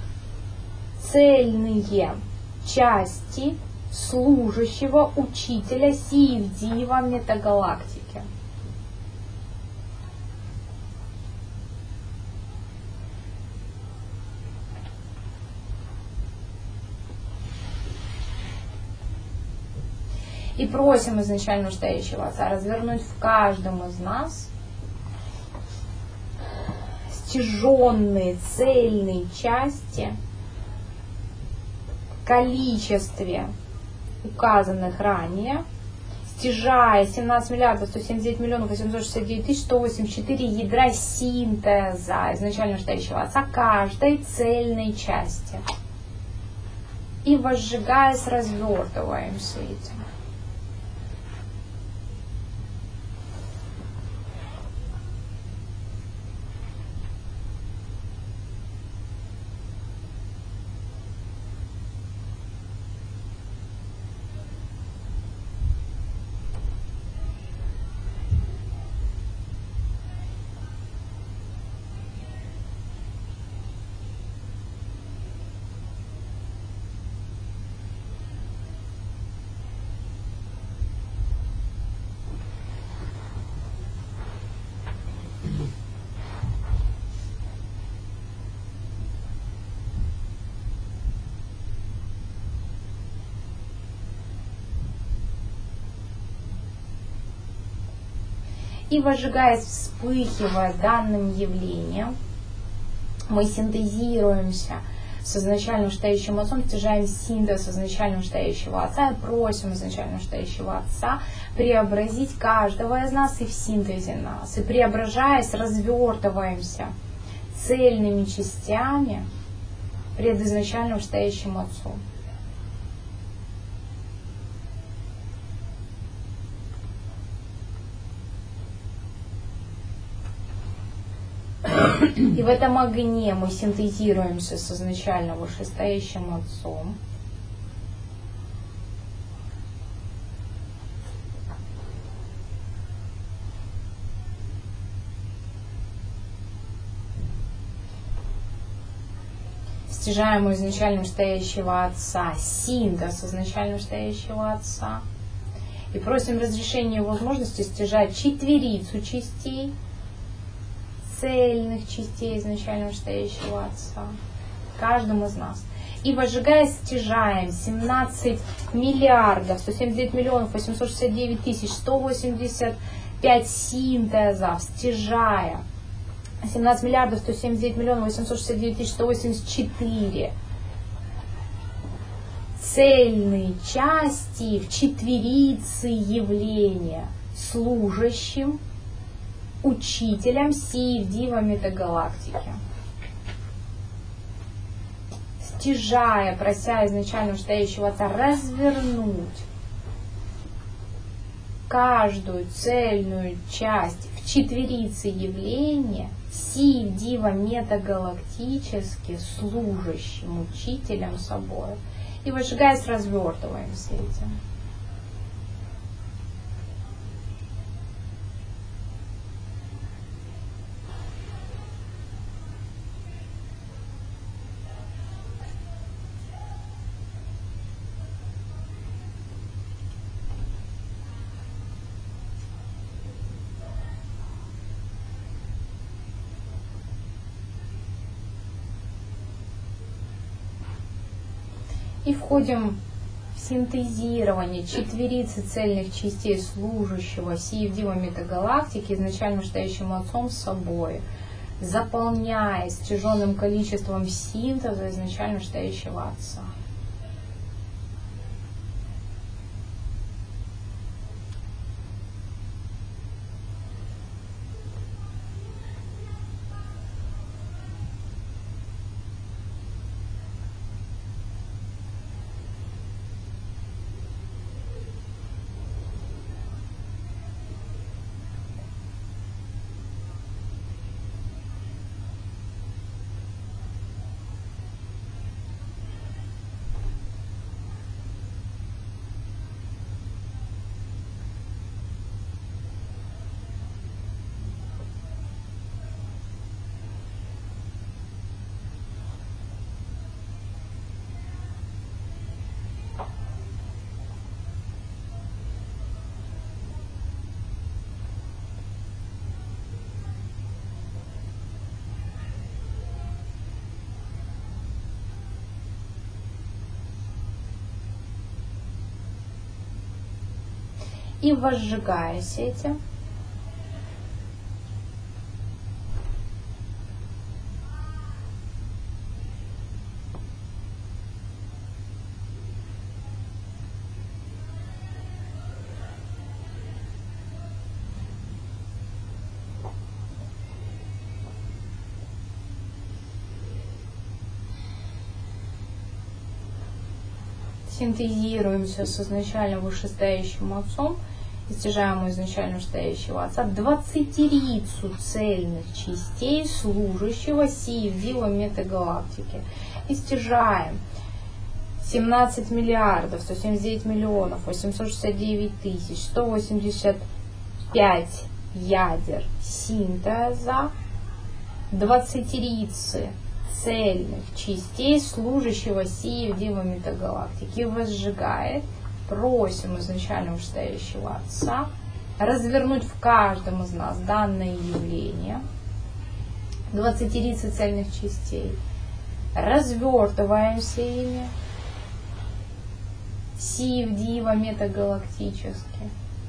цельные части служащего учителя сии дива метагалактики. И просим изначально настоящего Отца развернуть в каждом из нас стяженные цельные части в количестве указанных ранее, стяжая 17 миллиардов 179 миллионов 869 тысяч 184 ядра синтеза изначально настоящего Отца каждой цельной части. И возжигаясь, развертываемся этим. И возжигаясь, вспыхивая данным явлением, мы синтезируемся с изначально настоящим Отцом, стяжаем синтез изначально настоящего Отца и просим изначально настоящего Отца преобразить каждого из нас и в синтезе нас. И преображаясь, развертываемся цельными частями пред изначально настоящим Отцом. И в этом огне мы синтезируемся с изначально вышестоящим Отцом. Стяжаем у изначально настоящего Отца синтез изначально настоящего Отца. И просим разрешения и возможности стяжать четверицу частей, цельных частей изначально вышестоящего Отца, каждому из нас. И возжигая, стяжаем 17 миллиардов 179 миллионов 869 тысяч 185 синтезов, стяжая 17 миллиардов 179 миллионов 869 тысяч 184 цельные части в четверице явления служащим учителям сии дива метагалактики. Стяжая, прося изначально вышестоящего Отца развернуть каждую цельную часть в четверице явления сии дива метагалактически служащим учителям собой. И выжигаясь, развертываемся этим. И входим в синтезирование четверицы цельных частей служащего сии дива метагалактики изначально вышестоящим Отцом с собой, заполняя стяженным количеством синтеза изначально вышестоящего Отца. И возжигаясь этим, синтезируемся с изначально вышестоящим Отцом, стяжаем изначально вышестоящего Отца 20-рицу цельных частей служащего сии дива метагалактики. И стяжаем 17 миллиардов 179 миллионов 869 тысяч 185 ядер синтеза 20-рицы цельных частей служащего сии дива метагалактики. И возжигает. Просим изначально вышестоящего Отца развернуть в каждом из нас данное явление 20-рицы цельных частей. Развертываемся ими сии дива метагалактически.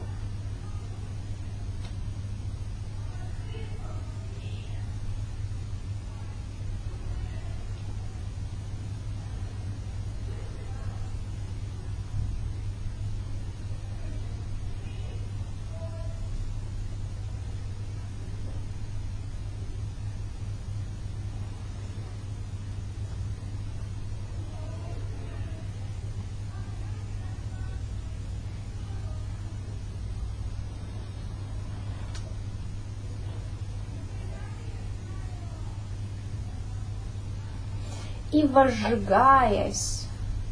И возжигаясь,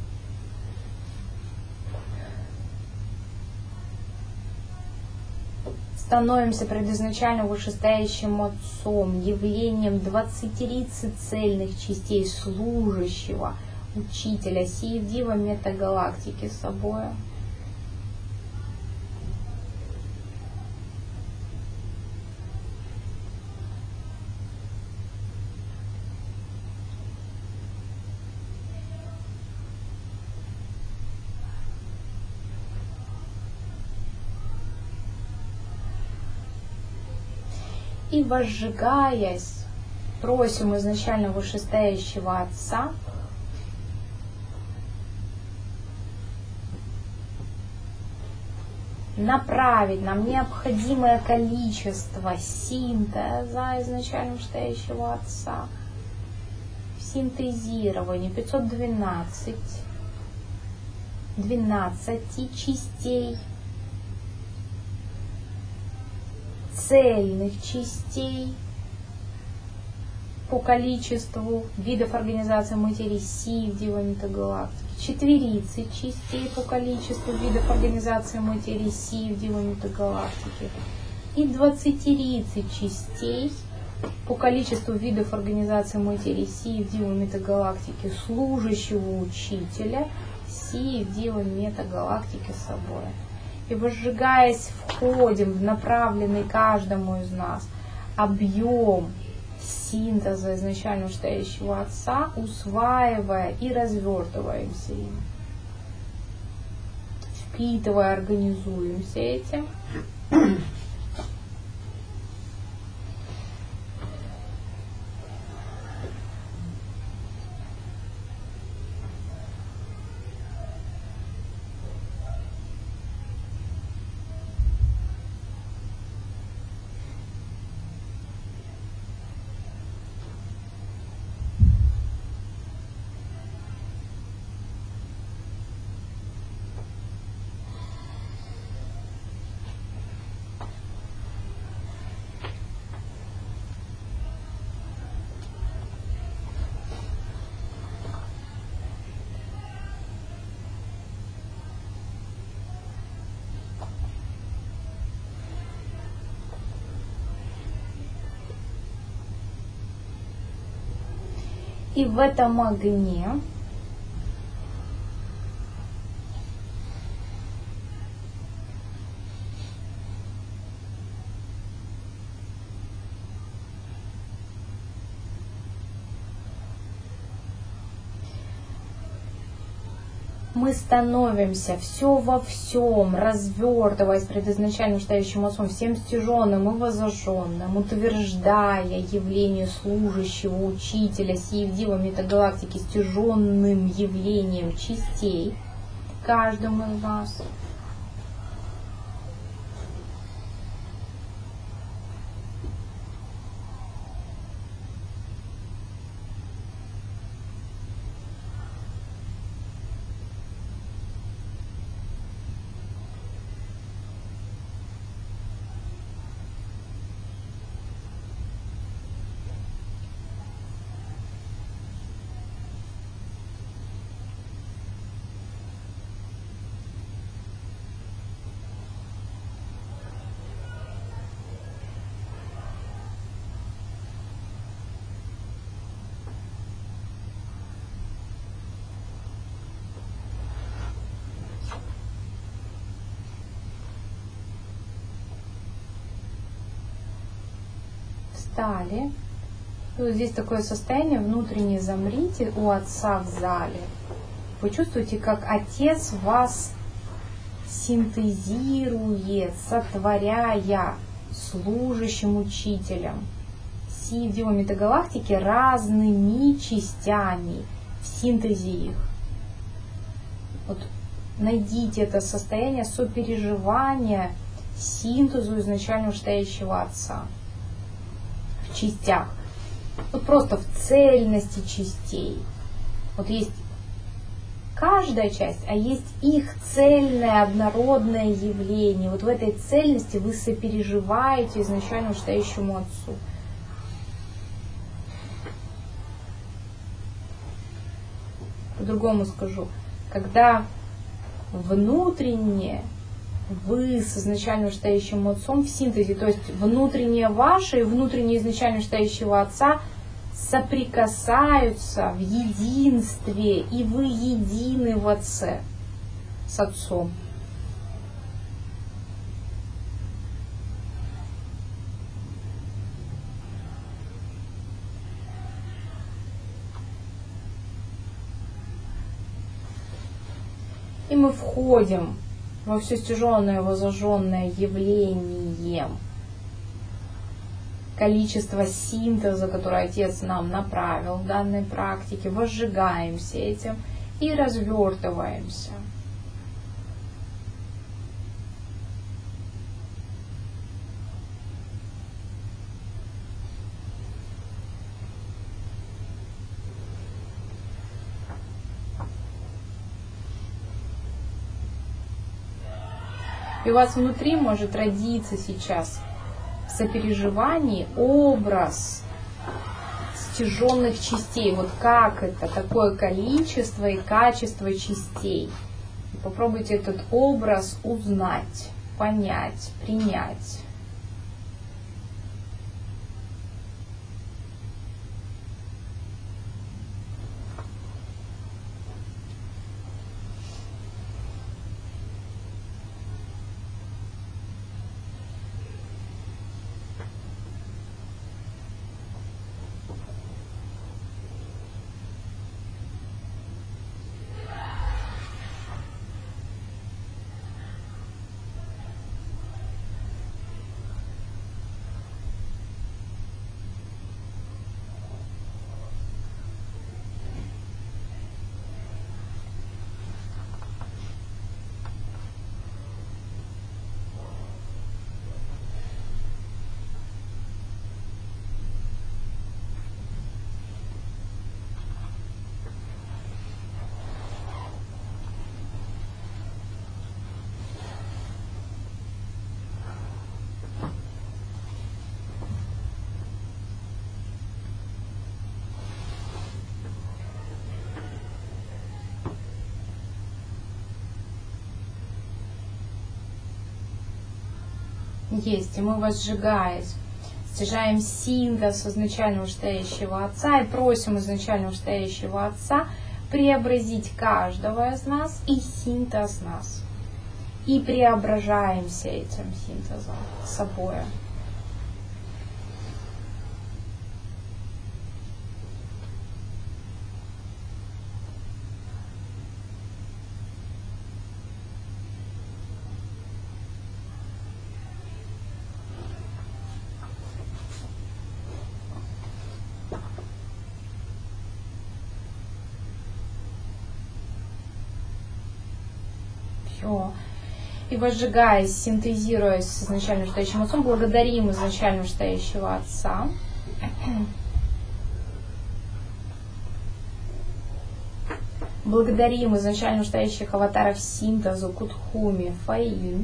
становимся пред изначально вышестоящим Отцом, явлением 20-рицы цельных частей служащего учителя сии дива метагалактики собой. И возжигаясь, просим изначально вышестоящего Отца направить нам необходимое количество синтеза изначально вышестоящего Отца, синтезирование 512 частей, цельных частей по количеству видов организации материи Си в диваметагалактике, четверицы частей по количеству видов организации материи Си в диваметагалактике и 20-рицы частей по количеству видов организации материи Си в диваметагалактике служащего учителя Си в диваметагалактике собой. И возжигаясь, входим в направленный каждому из нас объем синтеза изначально вышестоящего Отца, усваивая и развертываемся им. Впитывая, организуемся этим. И в этом огне мы становимся все во всем, развертываясь пред изначально вышестоящим Отцом, всем стяженным и возожженным, утверждая явление служащего учителя Си в диваметагалактике стяженным явлением частей каждому из нас. Встали. И вот здесь такое состояние, внутренне замрите у Отца в зале. Вы чувствуете, как Отец вас синтезирует, сотворяя служащим учителем Си в диваметагалактике разными частями в синтезе их. Вот найдите это состояние сопереживания синтезу изначально вышестоящего Отца в частях. Вот просто в цельности частей. Вот есть каждая часть, а есть их цельное однородное явление. Вот в этой цельности вы сопереживаете изначально вышестоящему Отцу. По-другому скажу. Когда внутренне вы с изначально вышестоящим Отцом в синтезе, то есть внутреннее ваше и внутреннее изначально вышестоящего Отца соприкасаются в единстве, и вы едины в Отце с Отцом. И мы входим во все стяженное, возожженное явлением количество синтеза, которое Отец нам направил в данной практике, возжигаемся этим и развертываемся. И у вас внутри может родиться сейчас в сопереживании образ стяженных частей. Вот как это, такое количество и качество частей. Попробуйте этот образ узнать, понять, принять. Есть, и мы, возжигаясь, стяжаем синтез изначально вышестоящего Отца и просим изначально вышестоящего Отца преобразить каждого из нас и синтез нас. И преображаемся этим синтезом собой. И возжигаясь, синтезируясь с изначально вышестоящим Отцом, благодарим изначально вышестоящего Отца. Благодарим изначально вышестоящих аватаров синтезу Кутхуми, Фаин.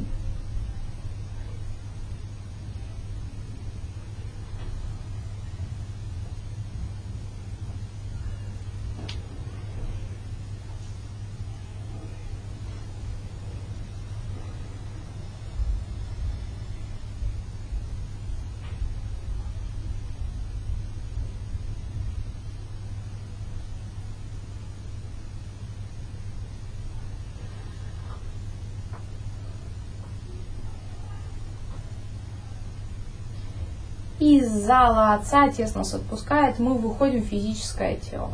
И из зала Отца Отец нас отпускает, мы выходим в физическое тело.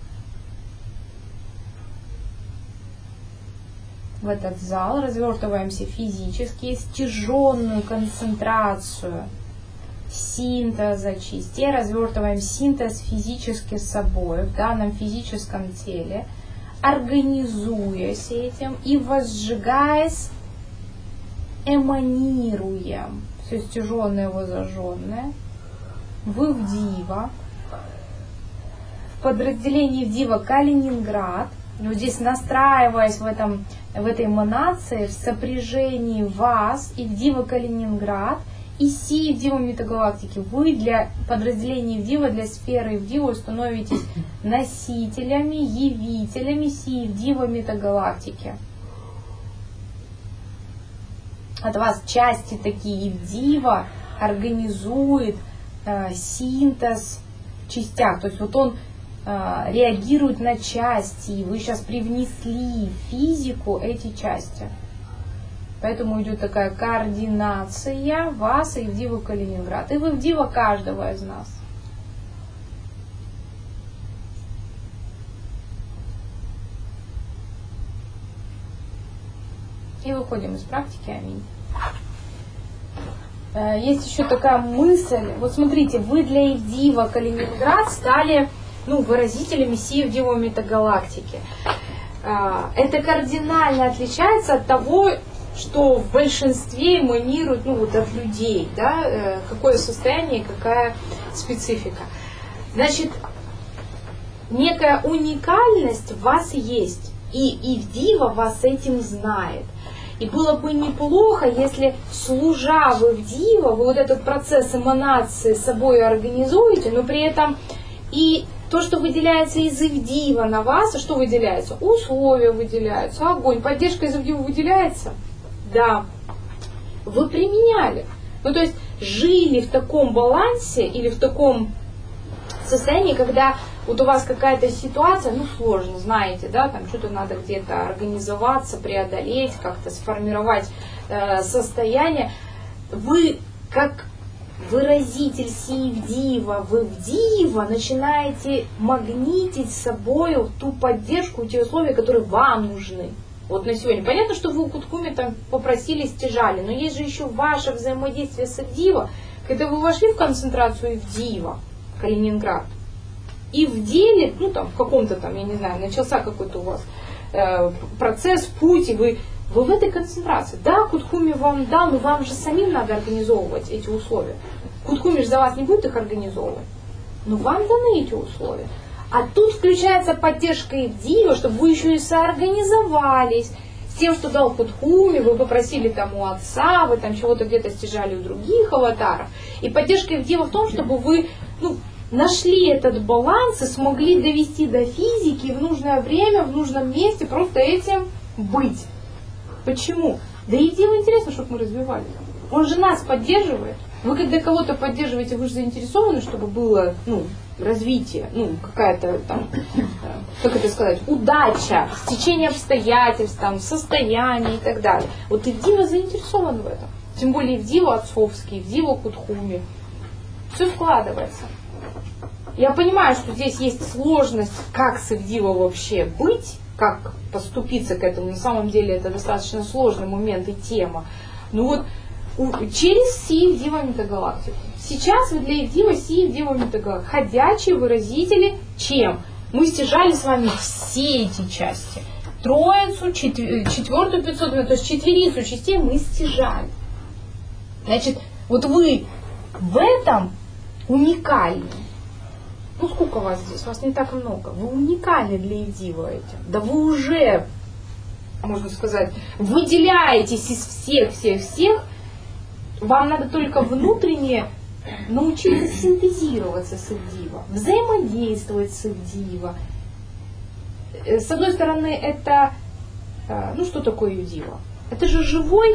В этот зал развертываемся физически, стяженную концентрацию синтеза частей, развертываем синтез физически с собой в данном физическом теле, организуясь этим и возжигаясь, эманируем все стяженное, возожженное в Дива, в подразделении Дива Калининград. И вот здесь, настраиваясь в этой эманации, в сопряжении вас и в Дива Калининград, и Си в Дива Метагалактики, вы для подразделений в Дива, для сферы в Дива становитесь носителями, явителями Си в Дива Метагалактики. От вас части такие Дива организует синтез в частях. То есть вот он реагирует на части. И вы сейчас привнесли в физику эти части. Поэтому идет такая координация вас и в Дива Калининград. И вы в Дива каждого из нас. И выходим из практики. Аминь. есть еще такая мысль. Вот смотрите, вы для Ивдива Калининград стали выразителями всей Ивдивой метагалактики. Это кардинально отличается от того, что в большинстве эманирует от людей. Да? Какое состояние, какая специфика. Значит, некая уникальность в вас есть. И Ивдива вас этим знает. И было бы неплохо, если, служа в Ивдива, вы вот этот процесс эманации собой организуете, но при этом и то, что выделяется из Ивдива на вас, а что выделяется? Условия выделяются, огонь, поддержка из Ивдива выделяется? Да. Вы применяли. То есть жили в таком балансе или в таком состоянии, когда вот у вас какая-то ситуация, сложно, знаете, да, там что-то надо где-то организоваться, преодолеть, как-то сформировать состояние. Вы, как выразитель Ивдива, в Ивдива начинаете магнитить с собой ту поддержку, те условия, которые вам нужны. Вот на сегодня. Понятно, что вы у Куткуми там попросили, стяжали, но есть же еще ваше взаимодействие с Ивдива. Когда вы вошли в концентрацию Ивдива, Калининград, и в деле, в каком-то там, я не знаю, начался какой-то у вас процесс, путь, и вы в этой концентрации. Да, Куткуми вам дал, но вам же самим надо организовывать эти условия. Куткуми же за вас не будет их организовывать. Но вам даны эти условия. А тут включается поддержка Ивдива, чтобы вы еще и соорганизовались с тем, что дал Куткуми, вы попросили там у отца, вы там чего-то где-то стяжали у других аватаров. И поддержка Ивдива в том, чтобы вы нашли этот баланс и смогли довести до физики в нужное время, в нужном месте, просто этим быть. Почему? Да Ивдиву интересно, чтобы мы развивались. Он же нас поддерживает. Вы когда кого-то поддерживаете, вы же заинтересованы, чтобы было развитие, какая-то там, как это сказать, удача, стечение обстоятельств, там, состояние и так далее. Вот Ивдива заинтересован в этом. Тем более Ивдива отцовский, Ивдива Кутхуми. Все складывается. Я понимаю, что здесь есть сложность, как с Ивдива вообще быть, как поступиться к этому. На самом деле это достаточно сложный момент и тема. Через Си-Ивдива метагалактику. Сейчас вы для Ивдива Си-Ивдива метагалактику. Ходячие выразители чем? Мы стяжали с вами все эти части. Троицу, четвертую 500, то есть четверицу частей мы стяжали. Значит, вот вы в этом уникальны. Сколько вас здесь? Вас не так много. Вы уникальны для Ивдива этим. Да вы уже, можно сказать, выделяетесь из всех. Вам надо только внутренне научиться синтезироваться с Ивдива, взаимодействовать с Ивдива. С одной стороны, это, что такое Ивдива? Это же живой,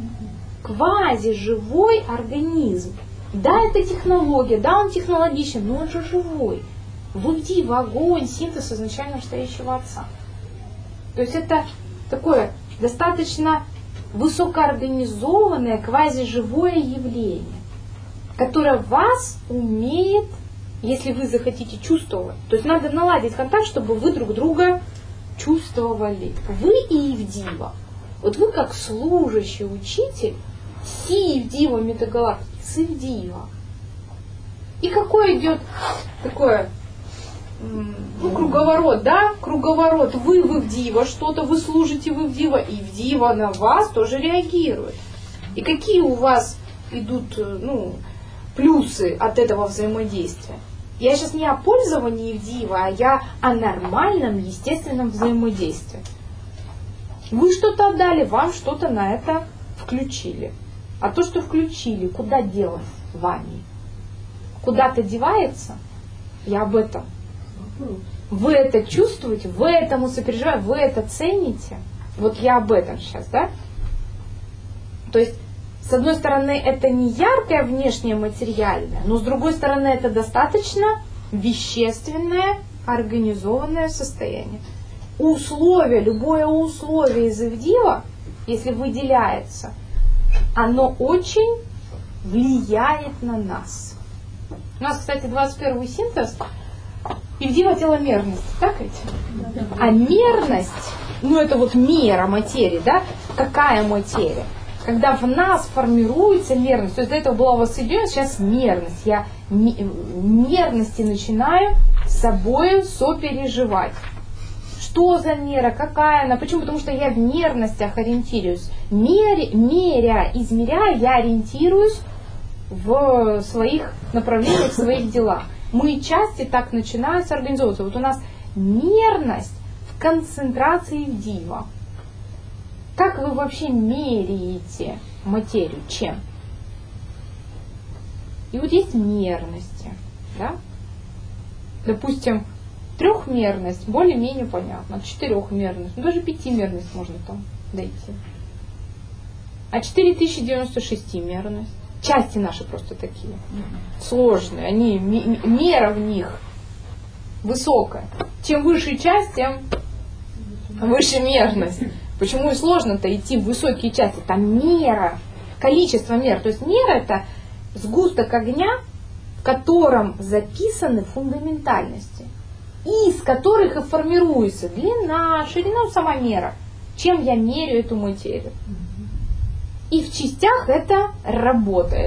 квазиживой организм. Да, это технология, да, он технологичен, но он же живой. В Ивдива огонь, синтез изначально стоящего отца. То есть это такое достаточно высокоорганизованное, квазиживое явление, которое вас умеет, если вы захотите, чувствовать. То есть надо наладить контакт, чтобы вы друг друга чувствовали. Вы и Ивдива. Вот вы как служащий учитель Си-Ивдива метагалактики, с Ивдива. И какой идет такое, круговорот, да? Круговорот. Вы в Ивдива что-то, вы служите в Ивдива, и Ивдива на вас тоже реагирует. И какие у вас идут, плюсы от этого взаимодействия? Я сейчас не о пользовании Ивдива, а я о нормальном, естественном взаимодействии. Вы что-то отдали, вам что-то на это включили. А то, что включили, куда делось вами? Куда-то девается? Я об этом. Вы это чувствуете, вы этому сопереживаете, вы это цените. Вот я об этом сейчас, да? То есть, с одной стороны, это не яркое внешнее материальное, но с другой стороны, это достаточно вещественное, организованное состояние. Условие, любое условие из Ивдива, если выделяется, оно очень влияет на нас. У нас, кстати, 21-й синтез Ивдива тело мерности, так ведь? А мерность, это вот мера материи, да? Какая материя? когда в нас формируется мерность, то есть до этого была воссоединенность, сейчас мерность. Я мерности начинаю с собой сопереживать. Что за мера, какая она, почему? Потому что я в мерностях ориентируюсь. Измеряя, я ориентируюсь в своих направлениях, в своих делах. Мои части так начинают организовываться. Вот у нас мерность в концентрации в дива. Как вы вообще меряете материю? Чем? И вот есть мерности. Да? Допустим, трехмерность более-менее понятно. Четырехмерность, даже пятимерность можно там дойти. А 4096-мерность. Части наши просто такие. Сложные. Они, мера в них высокая. Чем выше часть, тем выше мерность. Почему и сложно-то идти в высокие части? Там мера, количество мер. То есть мера это сгусток огня, в котором записаны фундаментальности. Из которых и формируется длина, ширина, сама мера. Чем я меряю эту материю. И в частях это работает.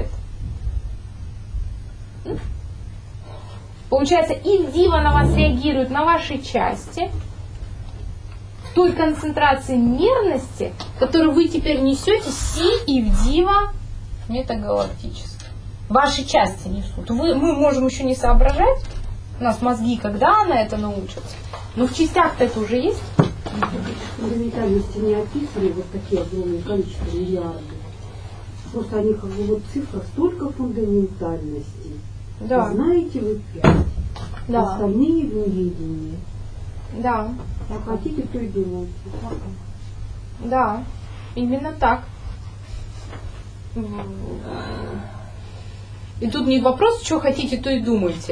Получается, и в дива на вас реагирует, на ваши части, в той концентрации мерности, которую вы теперь несете си и в дива метагалактически. Ваши части несут. Мы можем еще не соображать, у нас мозги когда на это научатся, но в частях-то это уже есть. Фундаментальности не описывали вот такие огромные количества миллиардов. Просто они как бы вот в цифрах столько фундаментальностей. Да. Знаете вы 5. Да. Остальные в неведении. Да. А хотите, то и думайте. Да. Именно так. И тут не вопрос, что хотите, то и думайте.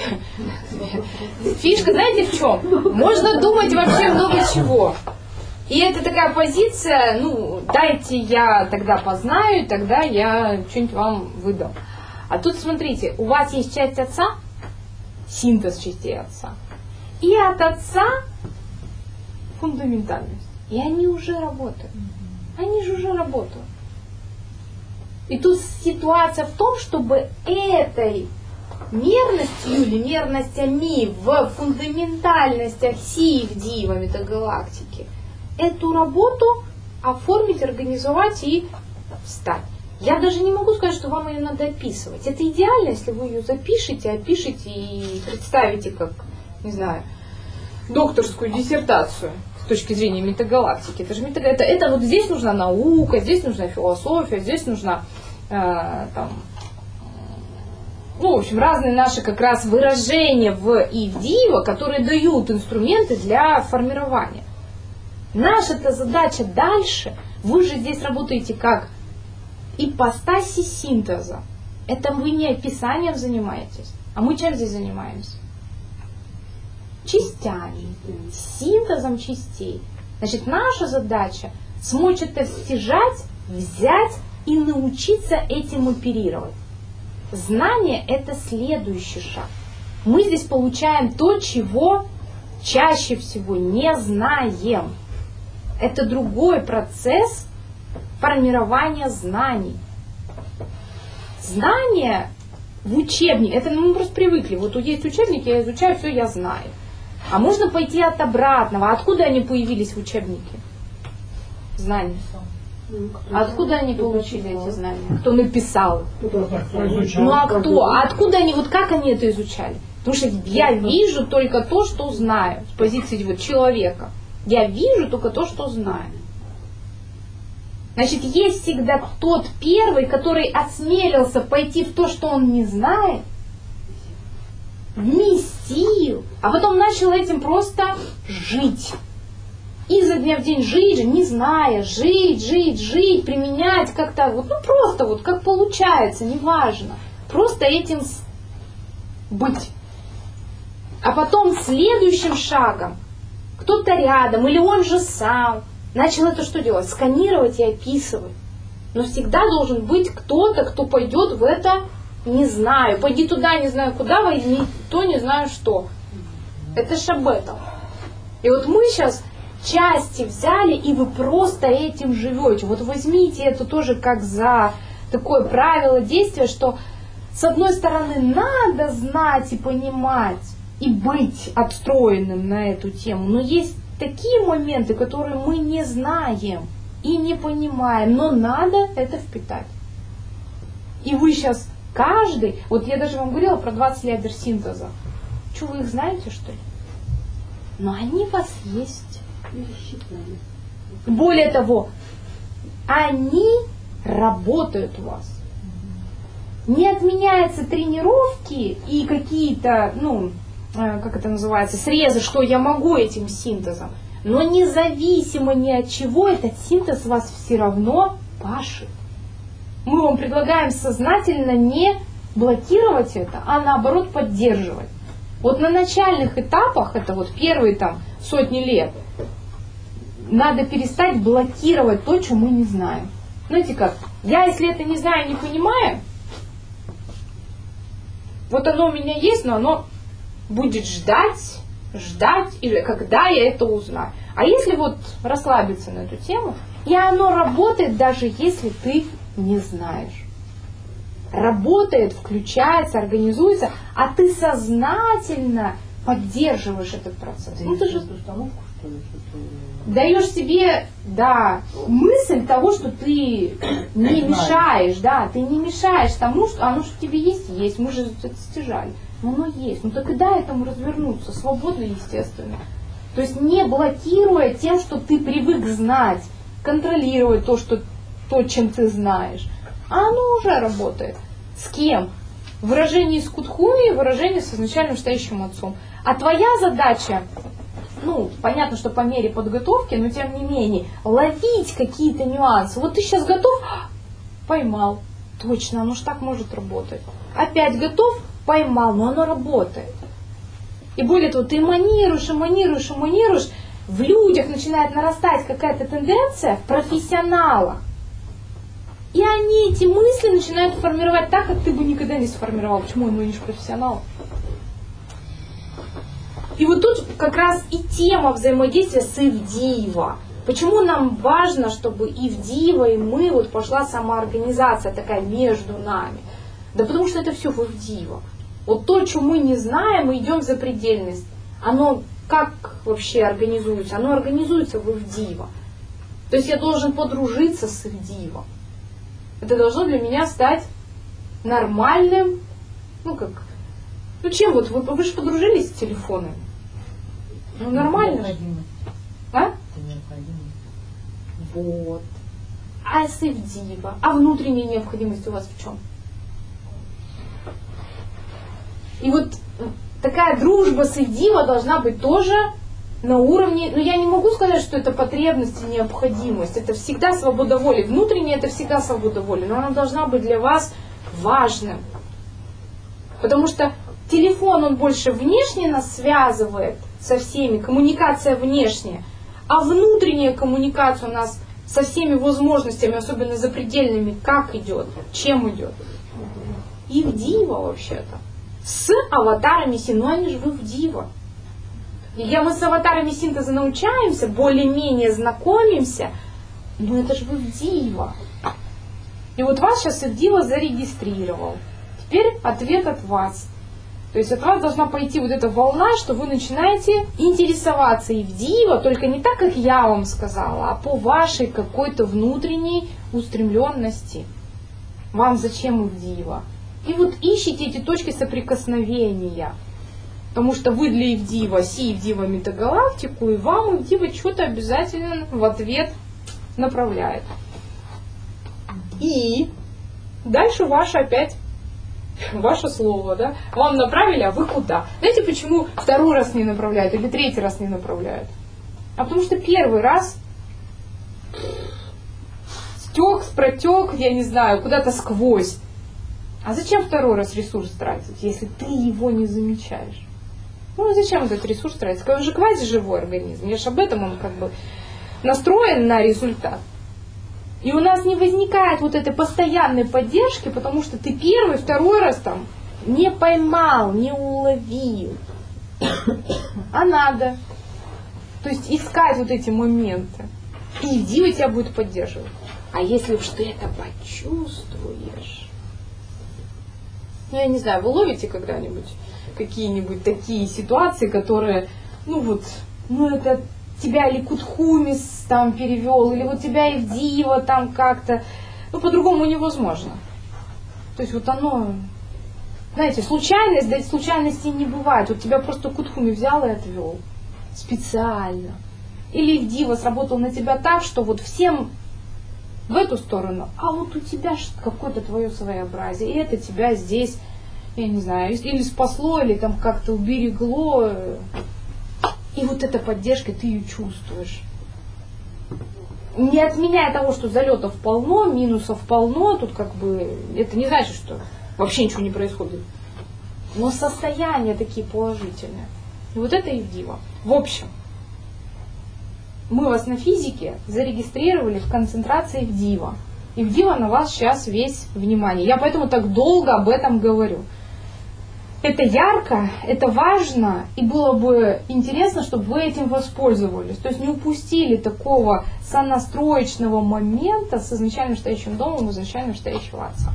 Фишка, знаете, в чем? Можно думать вообще много чего. И это такая позиция, дайте я тогда познаю, тогда я что-нибудь вам выдам. А тут смотрите, у вас есть часть отца, синтез частей отца, и от отца фундаментальность. И они уже работают. Они же уже работают. И тут ситуация в том, чтобы этой мерностью или мерностями в фундаментальностях си в дива метагалактики эту работу оформить, организовать и встать. Я даже не могу сказать, что вам ее надо описывать. Это идеально, если вы ее запишете, опишете и представите как, не знаю, докторскую диссертацию с точки зрения метагалактики. Это вот здесь нужна наука, здесь нужна философия, здесь нужна в общем, разные наши как раз выражения в Ивдива, которые дают инструменты для формирования. Наша-то задача дальше, вы же здесь работаете как ипостаси синтеза. Это вы не описанием занимаетесь, а мы чем здесь занимаемся? Частями, синтезом частей. Значит, наша задача смочь это стяжать, взять и научиться этим оперировать. Знание – это следующий шаг. Мы здесь получаем то, чего чаще всего не знаем. Это другой процесс формирования знаний. Знания в учебнике, это мы просто привыкли. Вот есть учебники, я изучаю, все я знаю. А можно пойти от обратного. Откуда они появились в учебнике? Знания. Откуда они получили эти знания? Кто написал? Ну а кто? А откуда они, вот как они это изучали? Потому что я вижу только то, что знаю. С позиции вот человека. Я вижу только то, что знаю. Значит, есть всегда тот первый, который осмелился пойти в то, что он не знает, вместил, а потом начал этим просто жить. Изо дня в день жить, не зная, жить, применять как-то, просто как получается, неважно. Просто этим быть. А потом следующим шагом, кто-то рядом, или он же сам, начал это что делать? Сканировать и описывать. Но всегда должен быть кто-то, кто пойдет в это, не знаю, пойди туда, не знаю куда, возьми то, не знаю что. Это ж об этом. И вот мы сейчас части взяли, и вы просто этим живете. Вот возьмите это тоже как за такое правило действия, что с одной стороны надо знать и понимать, и быть отстроенным на эту тему, но есть такие моменты, которые мы не знаем и не понимаем, но надо это впитать. И вы сейчас каждый, вот я даже вам говорила про 20 ядер синтеза. Что, вы их знаете, что ли? Но они у вас есть. Более того, они работают у вас. Не отменяются тренировки и какие-то, как это называется, срезы, что я могу этим синтезом. Но независимо ни от чего, этот синтез вас все равно пашет. Мы вам предлагаем сознательно не блокировать это, а наоборот поддерживать. Вот на начальных этапах, это вот первые там сотни лет, надо перестать блокировать то, что мы не знаем. Знаете как, я если это не знаю, не понимаю, вот оно у меня есть, но оно будет ждать, или когда я это узнаю. А если вот расслабиться на эту тему, и оно работает, даже если ты не знаешь. Работает, включается, организуется, а ты сознательно поддерживаешь этот процесс. Ты же установку, что ли, даешь себе, мысль того, что ты не мешаешь, ты не мешаешь тому, что оно, что в тебе есть, мы же это стяжали, но оно есть. Ну так и дай этому развернуться, свободно и естественно. То есть не блокируя тем, что ты привык знать, контролировать то, чем ты знаешь. А оно уже работает. С кем? Выражение из Кутхуми и выражение с изначальным стоящим отцом. А твоя задача, понятно, что по мере подготовки, но тем не менее, ловить какие-то нюансы. Вот ты сейчас готов? Поймал. Точно, оно же так может работать. Опять готов? Поймал, но оно работает. И более того, ты манируешь, в людях начинает нарастать какая-то тенденция в профессионалах. И они эти мысли начинают формировать так, как ты бы никогда не сформировал. Почему он не профессионал? И вот тут как раз и тема взаимодействия с Ивдива. Почему нам важно, чтобы Ивдива и мы, вот пошла самоорганизация такая между нами? Да потому что это все в Ивдива. Вот то, что мы не знаем, мы идем в запредельность. Оно как вообще организуется? Оно организуется в Ивдива. То есть я должен подружиться с Ивдивом. Это должно для меня стать нормальным, чем вот, вы же подружились с телефонами? Нормально же. А? Вот. А с Ивдива? А внутренняя необходимость у вас в чем? И вот такая дружба с Ивдива должна быть тоже на уровне, я не могу сказать, что это потребность и необходимость. Это всегда свобода воли. Внутренняя это всегда свобода воли, но она должна быть для вас важным. Потому что телефон, он больше внешне нас связывает со всеми, коммуникация внешняя, а внутренняя коммуникация у нас со всеми возможностями, особенно запредельными, как идет, чем идет. Ивдива вообще-то. С аватарами синтеза, они же в Ивдива. Мы с аватарами синтеза научаемся, более-менее знакомимся, но это же в Ивдива. И вот вас сейчас Ивдива зарегистрировал. Теперь ответ от вас. То есть от вас должна пойти вот эта волна, что вы начинаете интересоваться Ивдива, только не так, как я вам сказала, а по вашей какой-то внутренней устремленности. Вам зачем Ивдива? И вот ищите эти точки соприкосновения. Потому что вы для Ивдива, Ивдива метагалактику, и вам Ивдива что-то обязательно в ответ направляет. И дальше ваше слово, Вам направили, а вы куда? Знаете, почему второй раз не направляют или третий раз не направляют? А потому что первый раз протек, я не знаю, куда-то сквозь. А зачем второй раз ресурс тратить, если ты его не замечаешь? Зачем этот ресурс тратить? Он же квазиживой организм. Я же об этом, он настроен на результат. И у нас не возникает вот этой постоянной поддержки, потому что ты первый, второй раз не поймал, не уловил. А надо. То есть искать вот эти моменты. И Дива тебя будет поддерживать. А если уж ты это почувствуешь, ну я не знаю, вы ловите когда-нибудь какие-нибудь такие ситуации, которые, это тебя или Кутхумис там перевел, или вот тебя и в Дива там как-то, по-другому невозможно. То есть вот оно, знаете, случайность, да случайностей не бывает. Вот тебя просто Кутхуми взял и отвел. Специально. Или в Дива сработал на тебя так, что вот всем в эту сторону, а вот у тебя какое-то твое своеобразие. И это тебя здесь, я не знаю, или спасло, или там как-то уберегло. И вот эта поддержка, ты ее чувствуешь. Не отменяя того, что залетов полно, минусов полно, тут это не значит, что вообще ничего не происходит. Но состояния такие положительные. И вот это и в Дива. В общем, мы вас на физике зарегистрировали в концентрации в Дива. И в Дива на вас сейчас весь внимание. Я поэтому так долго об этом говорю. Это ярко, это важно, и было бы интересно, чтобы вы этим воспользовались. То есть не упустили такого сонастроечного момента с изначально стоящим домом, изначально стоящего отца.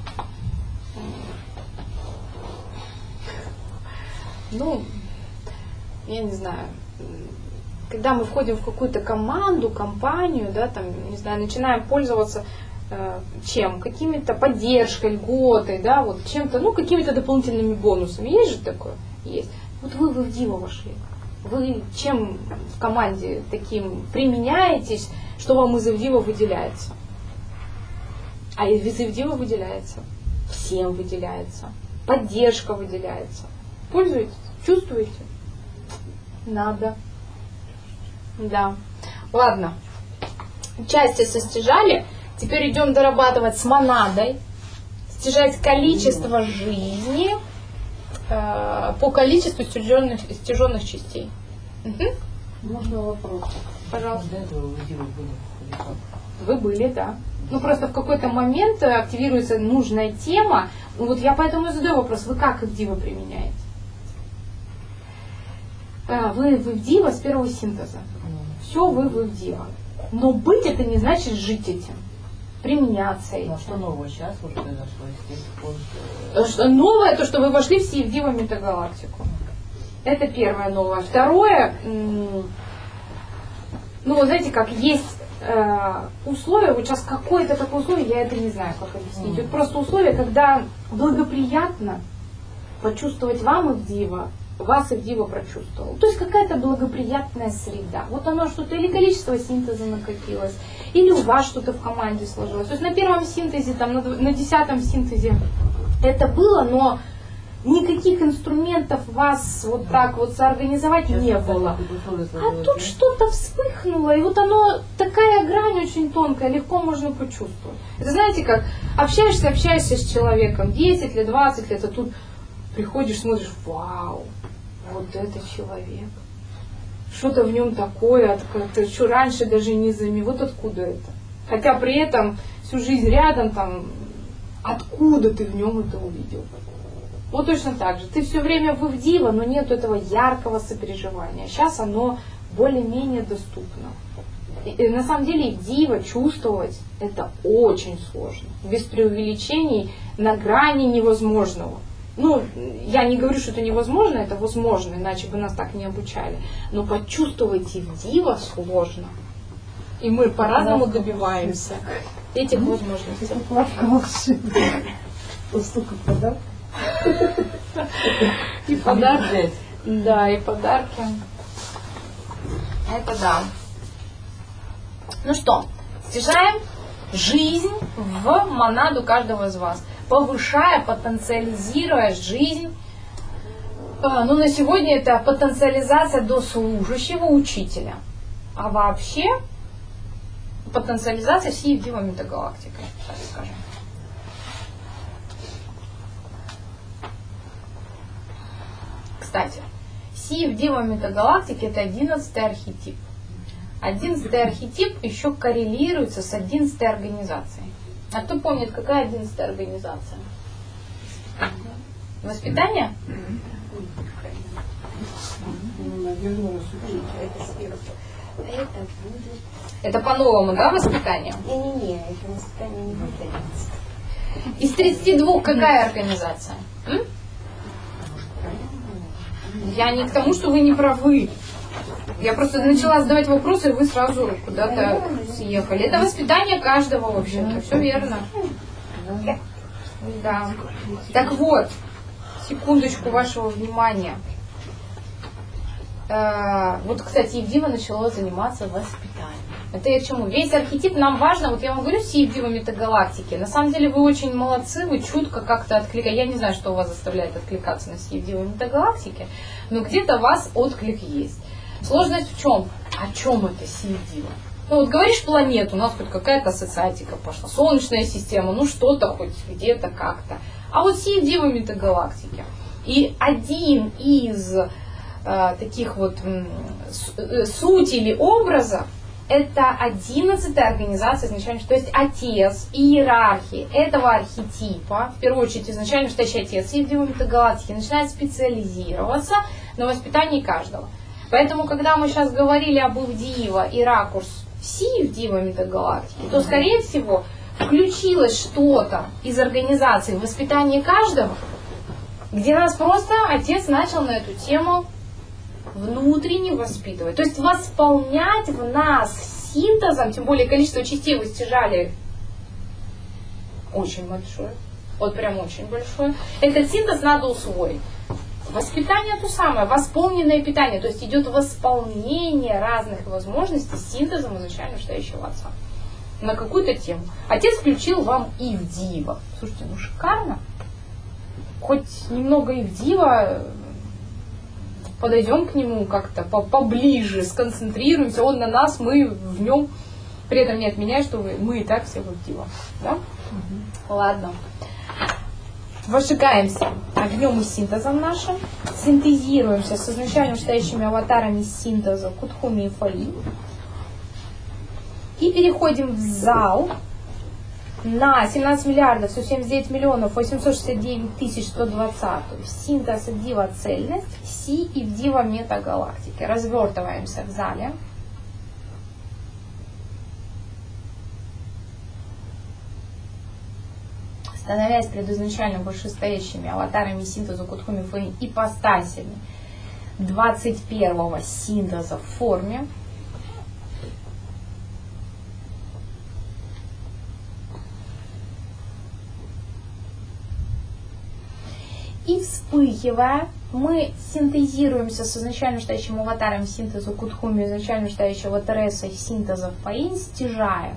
Я не знаю, когда мы входим в какую-то команду, компанию, да, там, не знаю, начинаем пользоваться чем? Какими-то поддержкой, льготой, да, вот чем-то, какими-то дополнительными бонусами. Есть же такое? Есть. Вот вы в Дива вошли. Вы чем в команде таким применяетесь, что вам из Ивдива выделяется? А из Ивдива выделяется. Всем выделяется. Поддержка выделяется. Пользуетесь? Чувствуете? Надо. Да. Ладно. Части состяжали. Теперь идем дорабатывать с монадой. Стяжать количество жизни по количеству стяженных частей. Угу. Можно вопрос? Пожалуйста. До этого вы Дива были или как? Вы были, да. Просто в какой-то момент активируется нужная тема. Вот я поэтому и задаю вопрос. Вы как Ивдива применяете? Вы в Ивдива с первого синтеза. Все вы в Ивдива. Но быть это не значит жить этим. Применяться этим. Ну а что нового сейчас вот произошло с тех пор? Новое, то, что вы вошли в Ивдива метагалактику. Это первое новое. Второе, знаете, как есть условия, вот сейчас какое-то такое условие, я это не знаю, как объяснить. Вот просто условия, когда благоприятно почувствовать вам Ивдива, вас Ивдива прочувствовал. То есть какая-то благоприятная среда. Вот оно что-то, или количество синтеза накопилось, или у вас что-то в команде сложилось. То есть на первом синтезе, там, на 10-м синтезе это было, но никаких инструментов вас вот так вот соорганизовать сейчас не было. А тут что-то вспыхнуло, и вот оно, такая грань очень тонкая, легко можно почувствовать. Это знаете как, общаешься с человеком 10 лет, 20 лет, а тут приходишь, смотришь, вау, вот это человек. Что-то в нем такое, как-то что раньше даже не заметил. Вот откуда это? Хотя при этом всю жизнь рядом, там, откуда ты в нем это увидел? Вот точно так же. Ты все время в Ивдива, но нет этого яркого сопереживания. Сейчас оно более-менее доступно. И на самом деле Ивдива чувствовать это очень сложно. Без преувеличений, на грани невозможного. Я не говорю, что это невозможно, это возможно, иначе бы нас так не обучали. Но почувствовать Ивдива сложно. И мы по-разному добиваемся этих возможностей. Это плавка волшебная. Столько подарков. И подарки. Да, и подарки. Это да. Ну что, стяжаем жизнь в монаду каждого из вас, повышая, потенциализируя жизнь. На сегодня это потенциализация до служащего учителя. А вообще потенциализация всей Ивдива метагалактики, так скажем. Кстати, Си Ивдива метагалактики это 11-й архетип. 11-й архетип еще коррелируется с 11-й организацией. А кто помнит, какая 11-я организация? Воспитание? Это по-новому, да, воспитание? Не-не-не, это воспитание не будет. Из 32 какая организация? Я не к тому, что вы не правы. Я просто начала задавать вопросы, и вы сразу куда-то съехали. Это воспитание каждого вообще-то. Все верно. Да. Так вот, секундочку вашего внимания. Вот, кстати, Евдива начала заниматься воспитанием. Это я к чему? Весь архетип нам важно, вот я вам говорю, все Евдивы метагалактики. На самом деле вы очень молодцы, вы чутко как-то откликаете. Я не знаю, что у вас заставляет откликаться на все Евдивы метагалактики, но где-то у вас отклик есть. Сложность в чем? О чем это Сиевдива? Ну вот говоришь планету, у нас хоть какая-то ассоциатика пошла, Солнечная система, ну что-то хоть где-то как-то. А вот Сиевдива метагалактики. И один из таких вот суть или образов, это 11-я организация изначально, то есть отец, иерархия этого архетипа, в первую очередь изначально стоящий отец Евдива метагалактики, начинает специализироваться на воспитании каждого. Поэтому, когда мы сейчас говорили об Евдива и ракурс Евдива метагалактики, то, скорее всего, включилось что-то из организации воспитания каждого, где нас просто отец начал на эту тему внутренне воспитывать. То есть восполнять в нас синтезом, тем более количество частей вы стяжали очень большое, вот прям очень большое. Этот синтез надо усвоить. Воспитание то самое, восполненное питание, то есть идет восполнение разных возможностей синтезом изначально стоящего отца на какую-то тему. Отец включил вам Евдива. Слушайте, ну шикарно. Хоть немного Евдива, подойдем к нему как-то поближе, сконцентрируемся, он на нас, мы в нем. При этом не отменяя, что мы и так все в Евдива. Да? Ладно. Возжигаемся огнем и синтезом нашим, синтезируемся с изначально стоящими аватарами синтеза Кутхуми и Фаи и переходим в зал на 17 миллиардов 179 миллионов 869 тысяч 120 синтез Евдива цельность Си и Евдива метагалактики. Развертываемся в зале. Становясь перед изначально вышестоящими аватарами синтеза Кутхуми Фаи ипостасями 21-го синтеза в форме. И вспыхивая, мы синтезируемся с изначально стоящим аватаром синтеза Кутхуми, изначально стоящего Тереса синтеза Фаи, стяжая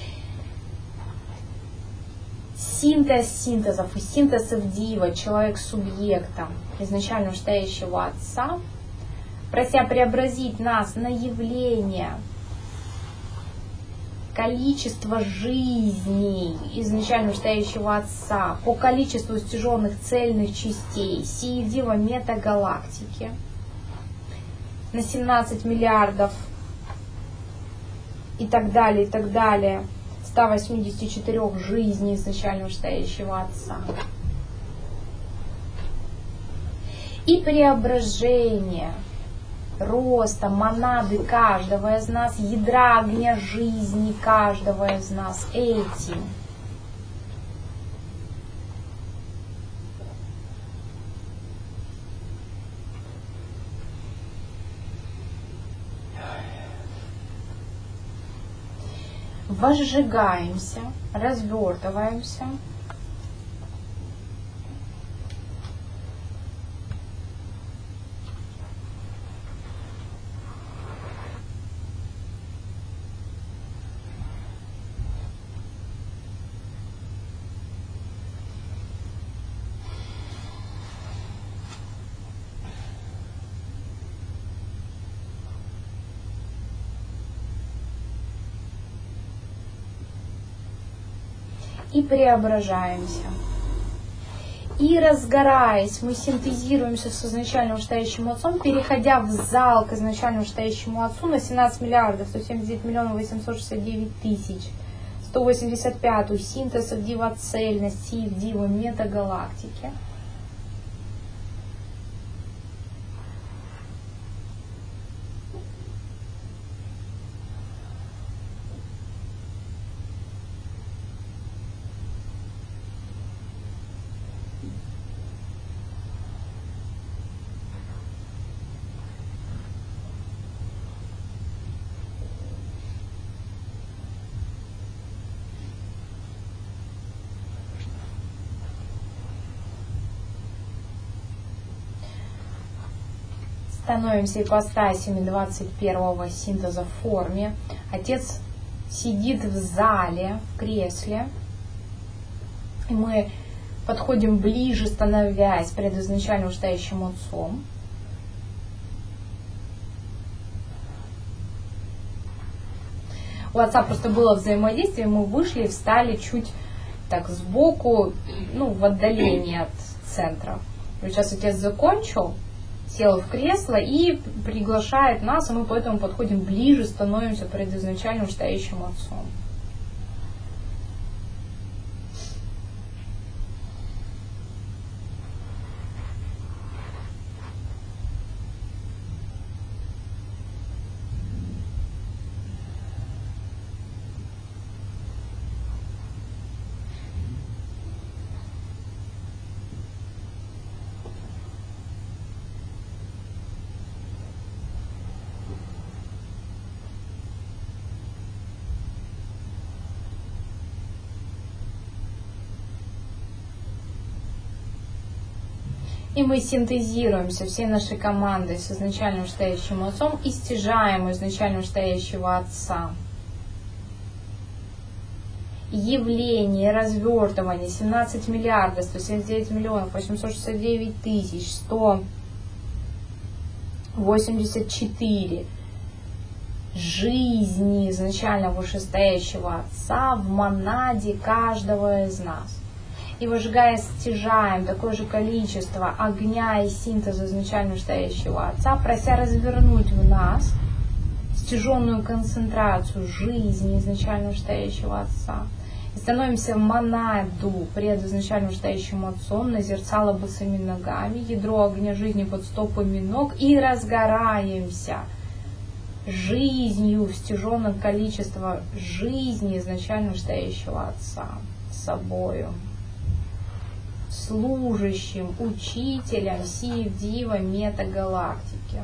синтез синтезов и синтез Евдива, человек субъекта, изначально стоящего отца, прося преобразить нас на явление количества жизней изначально стоящего отца по количеству стяженных цельных частей Си Евдива метагалактики на 17 миллиардов и так далее, 184 жизней изначально стоящего отца. И преображение роста монады каждого из нас, ядра огня жизни каждого из нас этим возжигаемся, развертываемся. И преображаемся. И разгораясь, мы синтезируемся с изначальным стоящим отцом, переходя в зал к изначальному стоящему отцу на 17 миллиардов 179 миллионов 869 тысяч 185 синтез Евдива цельность Си Евдива метагалактики. Становимся ипостасями 21-го синтеза в форме. Отец сидит в зале, в кресле. И мы подходим ближе, становясь предизначально вышестоящим отцом. У отца просто было взаимодействие, мы вышли и встали чуть так сбоку, ну, в отдалении от центра. И сейчас отец закончил, сел в кресло и приглашает нас, и мы поэтому подходим ближе, становимся предизначально вышестоящим отцом. И мы синтезируемся всей нашей командой с изначально вышестоящим отцом и стяжаем изначально вышестоящего отца. Явление, развертывание 17 миллиардов 179 миллионов 869 тысяч 184 жизни изначально вышестоящего отца в монаде каждого из нас. И выжигая, стяжаем такое же количество огня и синтеза изначально вышестоящего отца, прося развернуть в нас стяженную концентрацию жизни изначально вышестоящего отца. И становимся в монаду пред изначально вышестоящим отцом, на зерцало босыми ногами, ядро огня жизни под стопами ног, и разгораемся жизнью в стяженном количество жизни изначально вышестоящего отца собою, служащим, учителем Сиев-Дива метагалактики.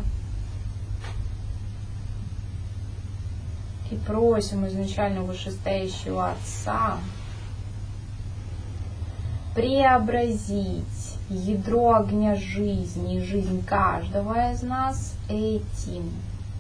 И просим изначально вышестоящего отца преобразить ядро огня жизни и жизнь каждого из нас этим.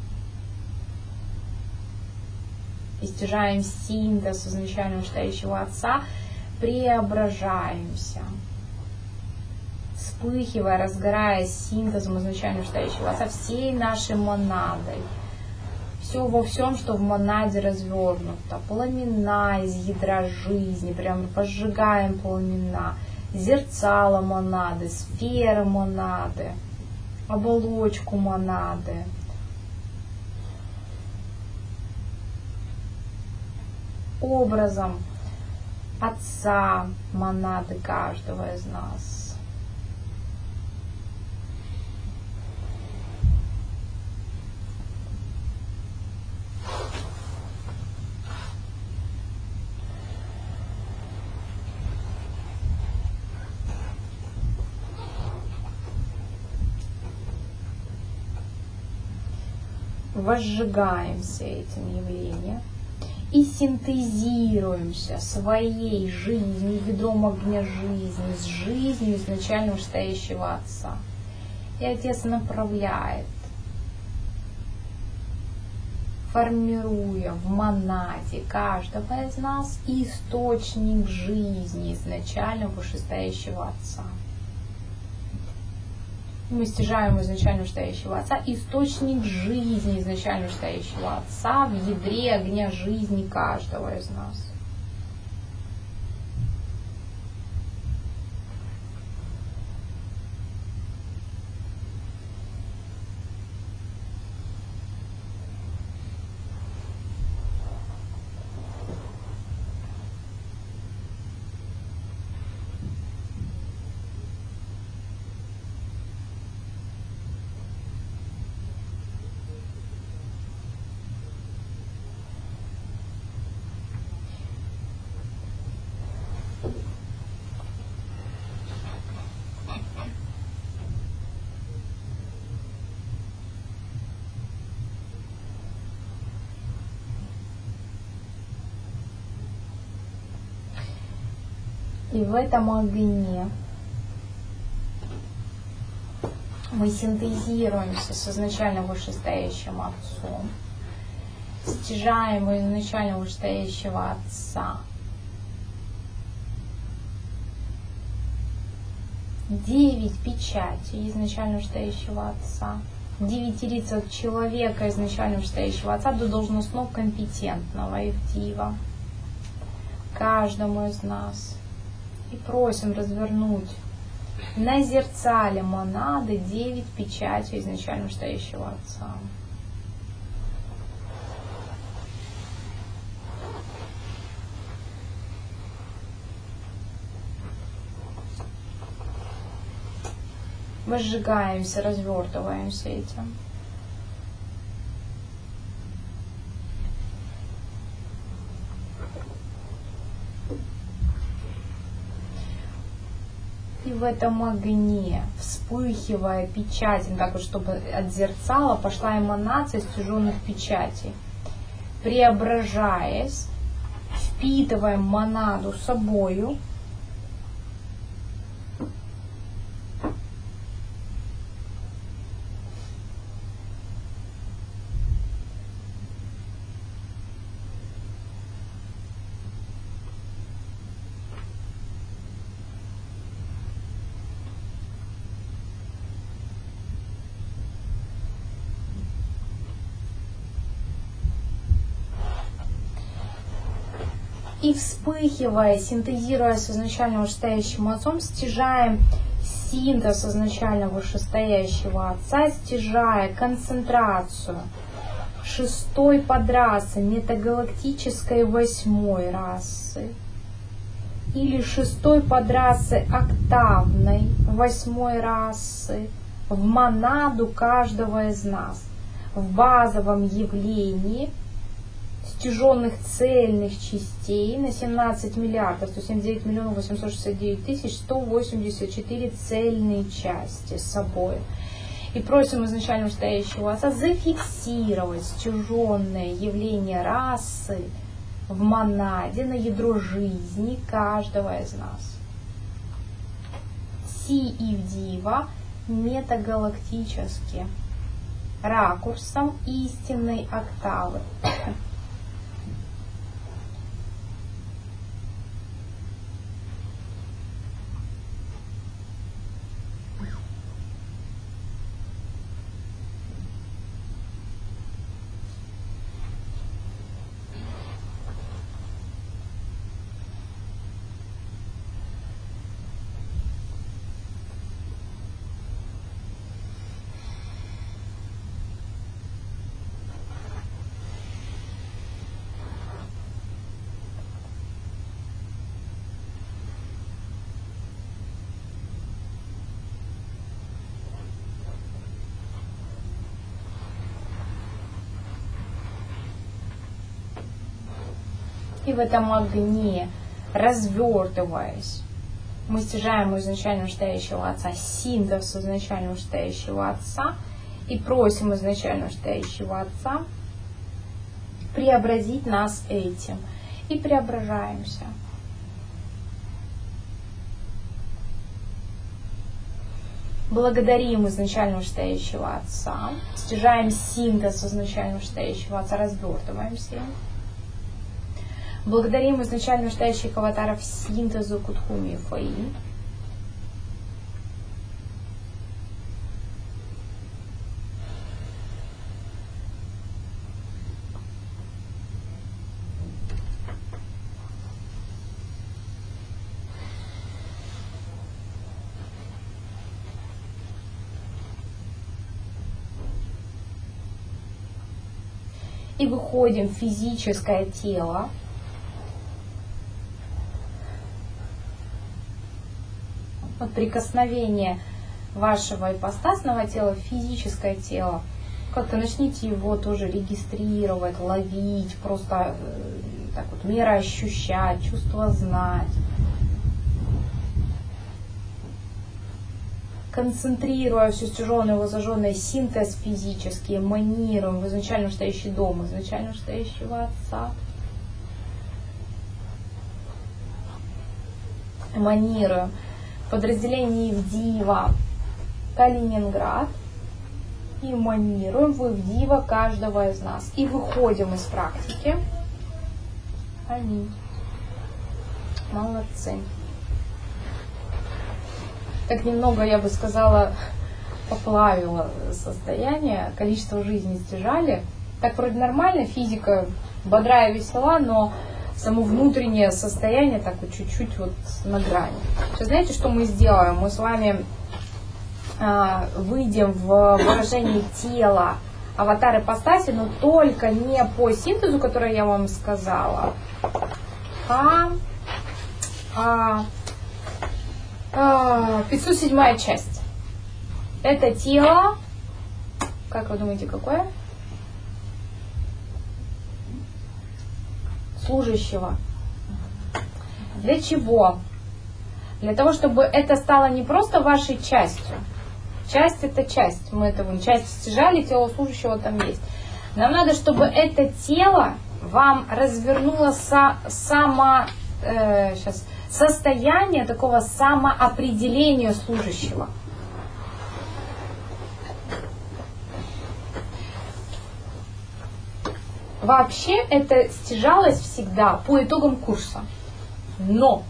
И стяжаем синтез изначально вышестоящего отца, преображаемся, вспыхивая, разгораясь синтезом изначально вышестоящего отца всей нашей монадой. Все во всем, что в монаде развернуто. Пламена из ядра жизни, прям возжигаем пламена. Зерцало монады, сферы монады, оболочку монады. Образом отца монады каждого из нас. Возжигаемся этим явлением и синтезируемся своей жизнью, ядром огня жизни, с жизнью изначально вышестоящего отца. И отец направляет, формируя в монаде каждого из нас источник жизни изначально вышестоящего отца. Мы стяжаем изначально вышестоящего отца, источник жизни изначально вышестоящего отца в ядре огня жизни каждого из нас. И в этом огне Мы синтезируемся с изначально вышестоящим Отцом, стяжаем у изначально вышестоящего Отца 9 печатей изначально вышестоящего Отца, 9 лиц от человека изначально вышестоящего Отца до должностного компетентного Ивдива каждому из нас. И просим развернуть на зерцале монады 9 печатей изначально вышестоящего Отца. Возжигаемся, развертываемся этим. И в этом огне, вспыхивая печатями, так вот, чтобы от зерцала пошла эманация стяженных печатей, преображаясь, впитываем монаду собою, и вспыхивая, синтезируя с изначально вышестоящим Отцом, стяжаем синтез изначально вышестоящего Отца, стяжая концентрацию 6-й подрасы метагалактической 8-й расы или 6-й подрасы октавной 8-й расы в монаду каждого из нас, в базовом явлении стяженных цельных частей на 17 миллиардов 179 миллионов 869 тысяч 184 цельные части с собой. И просим изначально вышестоящего Отца зафиксировать стяженное явление расы в монаде на ядро жизни каждого из нас. Си Ивдива метагалактически ракурсом истинной октавы. И в этом огне, развертываясь, мы стяжаем у изначально вышестоящего Отца синтез изначально вышестоящего Отца и просим изначально вышестоящего Отца преобразить нас этим. И преображаемся. Благодарим изначально вышестоящего Отца, стяжаем синтез изначально вышестоящего Отца, развертываемся. Благодарим изначально вышестоящих аватаров синтезу Кутхуми Фаи. И выходим в физическое тело. Вот прикосновение вашего ипостасного тела в физическое тело. Как-то начните его тоже регистрировать, ловить, просто так вот мироощущать, чувство знать. Концентрируя все стяженное, возожженное, синтез физический, эманируем в изначально вышестоящий дом, изначально вышестоящего Отца. Эманируем подразделение Ивдива, Калининград и манируем в Ивдива каждого из нас. И выходим из практики. Аминь. Молодцы. Так немного, я бы сказала, поплавило состояние, количество жизней стяжали. Так вроде нормально, физика бодрая, весела, но само внутреннее состояние так вот чуть-чуть вот на грани. Сейчас знаете, что мы сделаем? Мы с вами выйдем в выражение тела аватар ипостаси, но только не по синтезу, который я вам сказала, а 507 часть. Это тело, как вы думаете, какое? Служащего. Для чего? Для того, чтобы это стало не просто вашей частью. Часть это часть. Мы это вон часть стяжали, тело служащего там есть. Нам надо, чтобы это тело вам развернуло состояние такого самоопределения служащего. Вообще это стяжалось всегда по итогам курса. Но,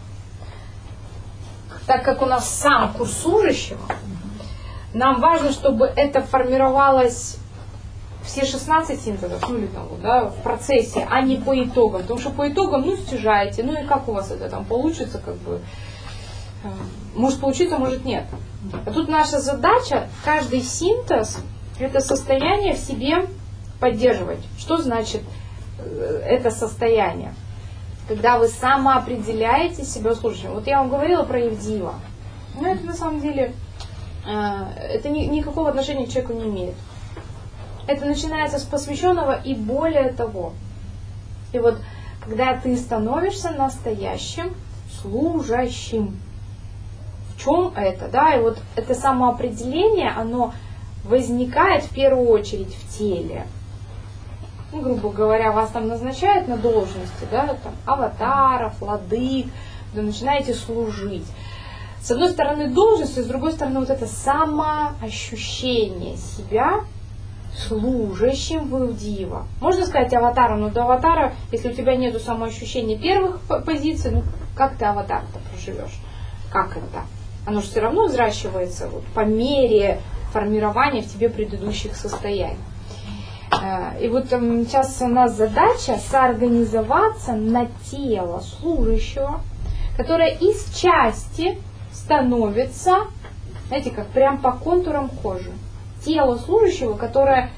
так как у нас сам курс служащего, нам важно, чтобы это формировалось все 16 синтезов, ну или там, да, в процессе, а не по итогам. Потому что по итогам, стяжаете, и как у вас это там получится, может получиться, может нет. А тут наша задача, каждый синтез, это состояние в себе поддерживать. Что значит это состояние? Когда вы самоопределяете себя служащим. Вот я вам говорила про Евдива. Но это на самом деле это никакого отношения к человеку не имеет. Это начинается с посвященного и более того. И вот когда ты становишься настоящим служащим, в чем это? Да? И вот это самоопределение, оно возникает в первую очередь в теле. Грубо говоря, вас там назначают на должности, да, там, аватаров, владык, вы начинаете служить. С одной стороны должность, с другой стороны вот это самоощущение себя служащим в Ивдива. Можно сказать аватаром, но до аватара, если у тебя нету самоощущения первых позиций, как ты аватар-то проживешь? Как это? Оно же все равно взращивается по мере формирования в тебе предыдущих состояний. И вот сейчас у нас задача соорганизоваться на тело служащего, которое из части становится, знаете, как прям по контурам кожи. Тело служащего, которое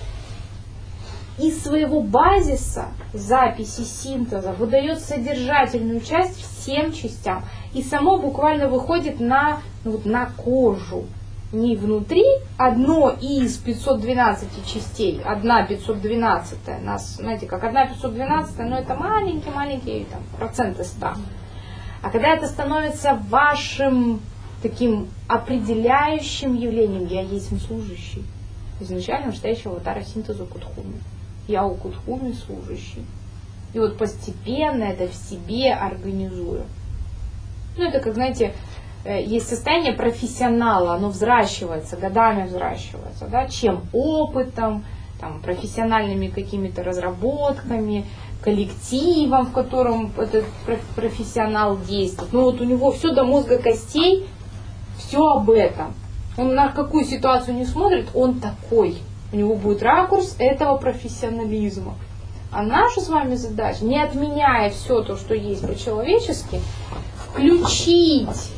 из своего базиса записи синтеза выдает содержательную часть всем частям. И само буквально выходит на кожу. Не внутри, одно из 512 частей, одна 512, знаете, как одна 512, но это маленькие проценты 100. А когда это становится вашим таким определяющим явлением, я есть служащий, изначально настоящего аватара синтеза Кутхуми. Я у Кутхуми служащий. И вот постепенно это в себе организую. Это как, знаете, есть состояние профессионала, оно взращивается, годами взращивается, да, чем опытом, профессиональными какими-то разработками, коллективом, в котором этот профессионал действует. У него все до мозга костей, все об этом. Он на какую ситуацию не смотрит, он такой. У него будет ракурс этого профессионализма. А наша с вами задача, не отменяя все то, что есть по-человечески, включить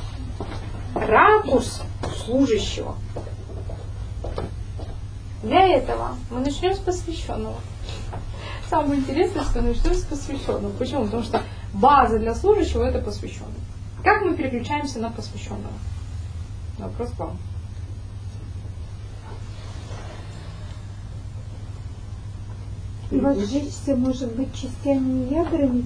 ракурс служащего. Для этого мы начнем с посвященного. Самое интересное, что начнем с посвященного. Почему? Потому что база для служащего это посвященный. Как мы переключаемся на посвященного? Вопрос к вам. Возжечься может быть частями и ядрами?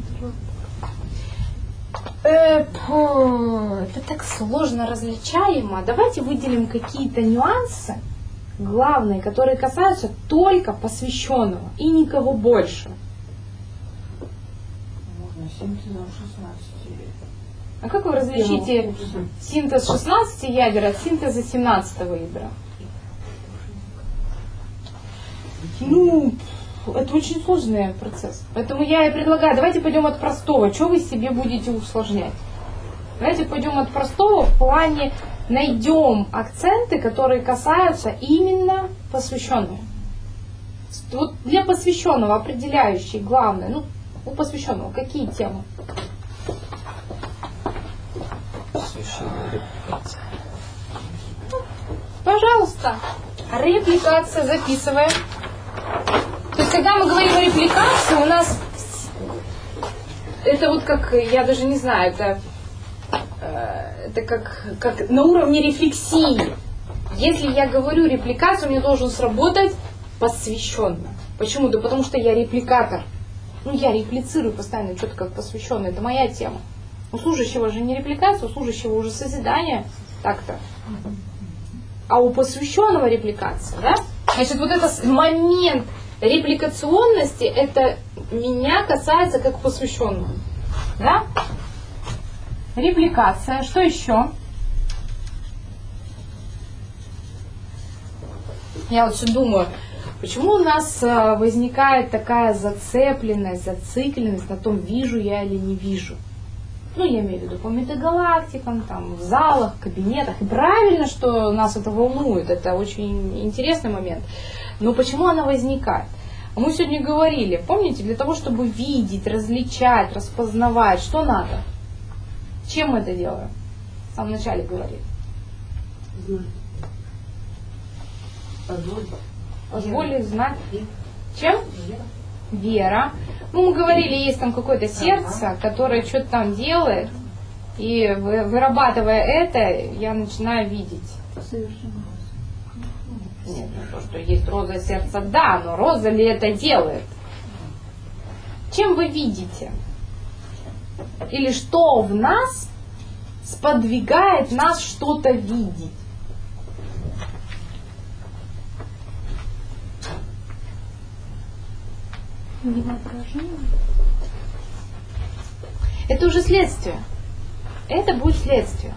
Это так сложно различаемо. Давайте выделим какие-то нюансы главные, которые касаются только посвященного и никого больше. Можно синтезом А как вы различите синтез 16 ядер от синтеза 17 ядра? Ну, это очень сложный процесс. Поэтому я и предлагаю, давайте пойдем от простого. Что вы себе будете усложнять? Давайте пойдем от простого в плане найдем акценты, которые касаются именно посвященного. Вот для посвященного определяющие, главное, ну, у посвященного какие темы? Посвященная репликация. Пожалуйста, репликация записываем. То есть, когда мы говорим о репликации, у нас это вот как, я даже не знаю, это как на уровне рефлексии. Если я говорю репликацию, мне должен сработать посвященно. Почему? Да потому что я репликатор. Ну, я реплицирую постоянно что-то как посвященное. Это моя тема. У служащего же не репликация, у служащего уже созидание. Так-то. А у посвященного репликация, да? Значит, вот этот момент репликационности, это меня касается как посвященного. Да? Репликация. Что еще? Я вот все думаю, почему у нас возникает такая зацепленность, зацикленность на том, вижу я или не вижу. Ну, я имею в виду по метагалактикам, там, в залах, в кабинетах. И правильно, что нас это волнует, это очень интересный момент. Но почему она возникает? Мы сегодня говорили, помните, для того, чтобы видеть, различать, распознавать, что надо? Чем мы это делаем? В самом начале говорили. Позволить знать. Чем? Вера. Ну, мы говорили, есть там какое-то сердце, которое что-то там делает, и вырабатывая это, я начинаю видеть. Нет, ну то, что есть роза сердца, да, но роза ли это делает? Чем вы видите? Или что в нас сподвигает нас что-то видеть? Это уже следствие. Это будет следствие.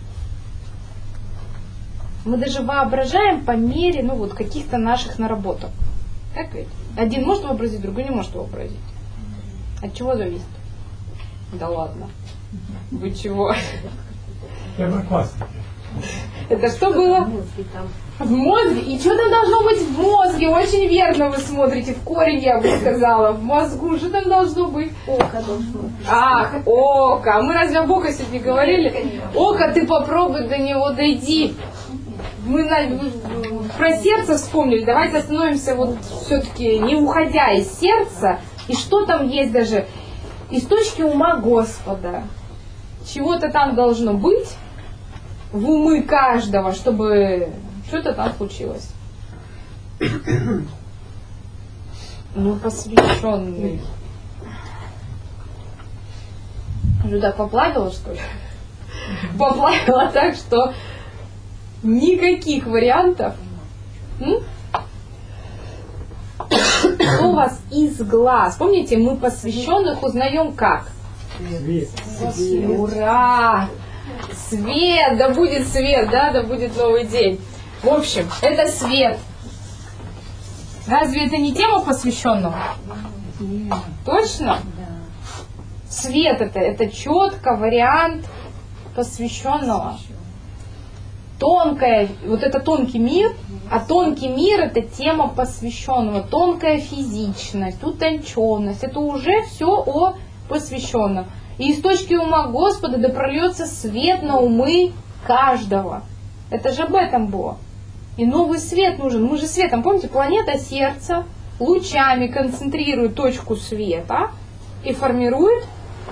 Мы даже воображаем по мере, ну вот, каких-то наших наработок. Так ведь? Один может вообразить, другой не может вообразить. От чего зависит? Да ладно. Вы чего? Первоклассники. Это что было? В мозге? И что там должно быть в мозге? Очень верно вы смотрите. В корень, я бы сказала. В мозгу. Что там должно быть? Око должно быть. Ах, око. Мы разве об око сегодня говорили? Око, ты попробуй до него дойди. Мы про сердце вспомнили. Давайте остановимся вот все-таки, не уходя из сердца. И что там есть даже из точки ума Господа. Чего-то там должно быть в умы каждого, чтобы что-то там случилось. Ну, посвященный. Уже так поплавила, что ли? Поплавила так, что никаких вариантов. Что у вас из глаз? Помните, мы посвященных узнаем как? Свет. Ура! Свет! Да будет свет, да будет новый день. В общем, это свет. Разве это не тема посвященного? Точно? Свет это четко вариант посвященного. Тонкая, вот это тонкий мир, а тонкий мир это тема посвященного. Тонкая физичность, утонченность, это уже все о посвященном. И из точки ума Господа да прольется свет на умы каждого. Это же об этом было. И новый свет нужен. Мы же светом, помните, планета сердца лучами концентрирует точку света и формирует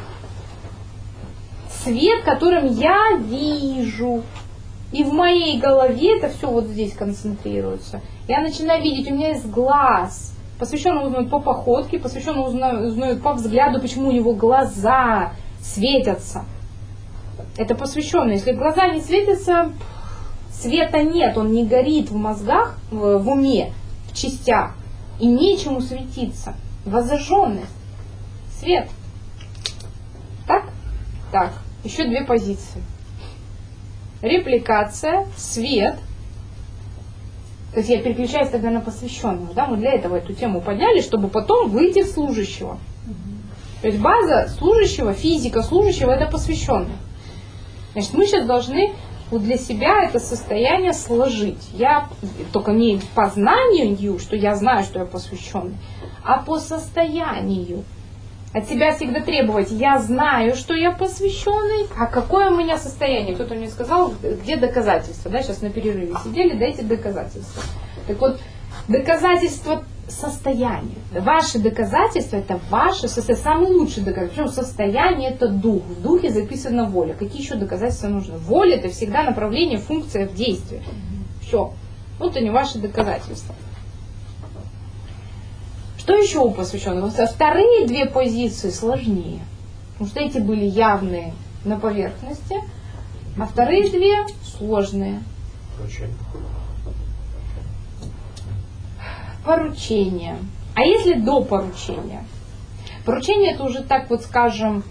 свет, которым я вижу. И в моей голове это все вот здесь концентрируется. Я начинаю видеть, у меня есть глаз. Посвященный узнают по походке, посвященный узнают по взгляду, почему у него глаза светятся. Это посвященный. Если глаза не светятся, света нет, он не горит в мозгах, в уме, в частях. И нечему светиться. Воззаженность. Свет. Так? Так. еще две позиции. Репликация, свет. То есть я переключаюсь тогда на посвященного. Да? Мы для этого эту тему подняли, чтобы потом выйти в служащего. То есть база служащего, физика служащего — это посвященный. Значит, мы сейчас должны вот для себя это состояние сложить. Я только не по знанию, что я знаю, что я посвященный, а по состоянию. От себя всегда требовать: я знаю, что я посвященный, а какое у меня состояние? Кто-то мне сказал, где доказательства? Да, сейчас на перерыве сидели, дайте доказательства. Так вот, доказательства состояния. Ваши доказательства — это ваше состояние, самые лучшие доказательства. Причем состояние — это дух. В духе записана воля. Какие еще доказательства нужны? Воля — это всегда направление, функция в действии. Все. Вот они, ваши доказательства. Что еще у посвященного? Вторые две позиции сложнее. Потому что эти были явные на поверхности, а вторые две сложные. Поручение. А если до поручения? Поручение — это уже, так вот скажем,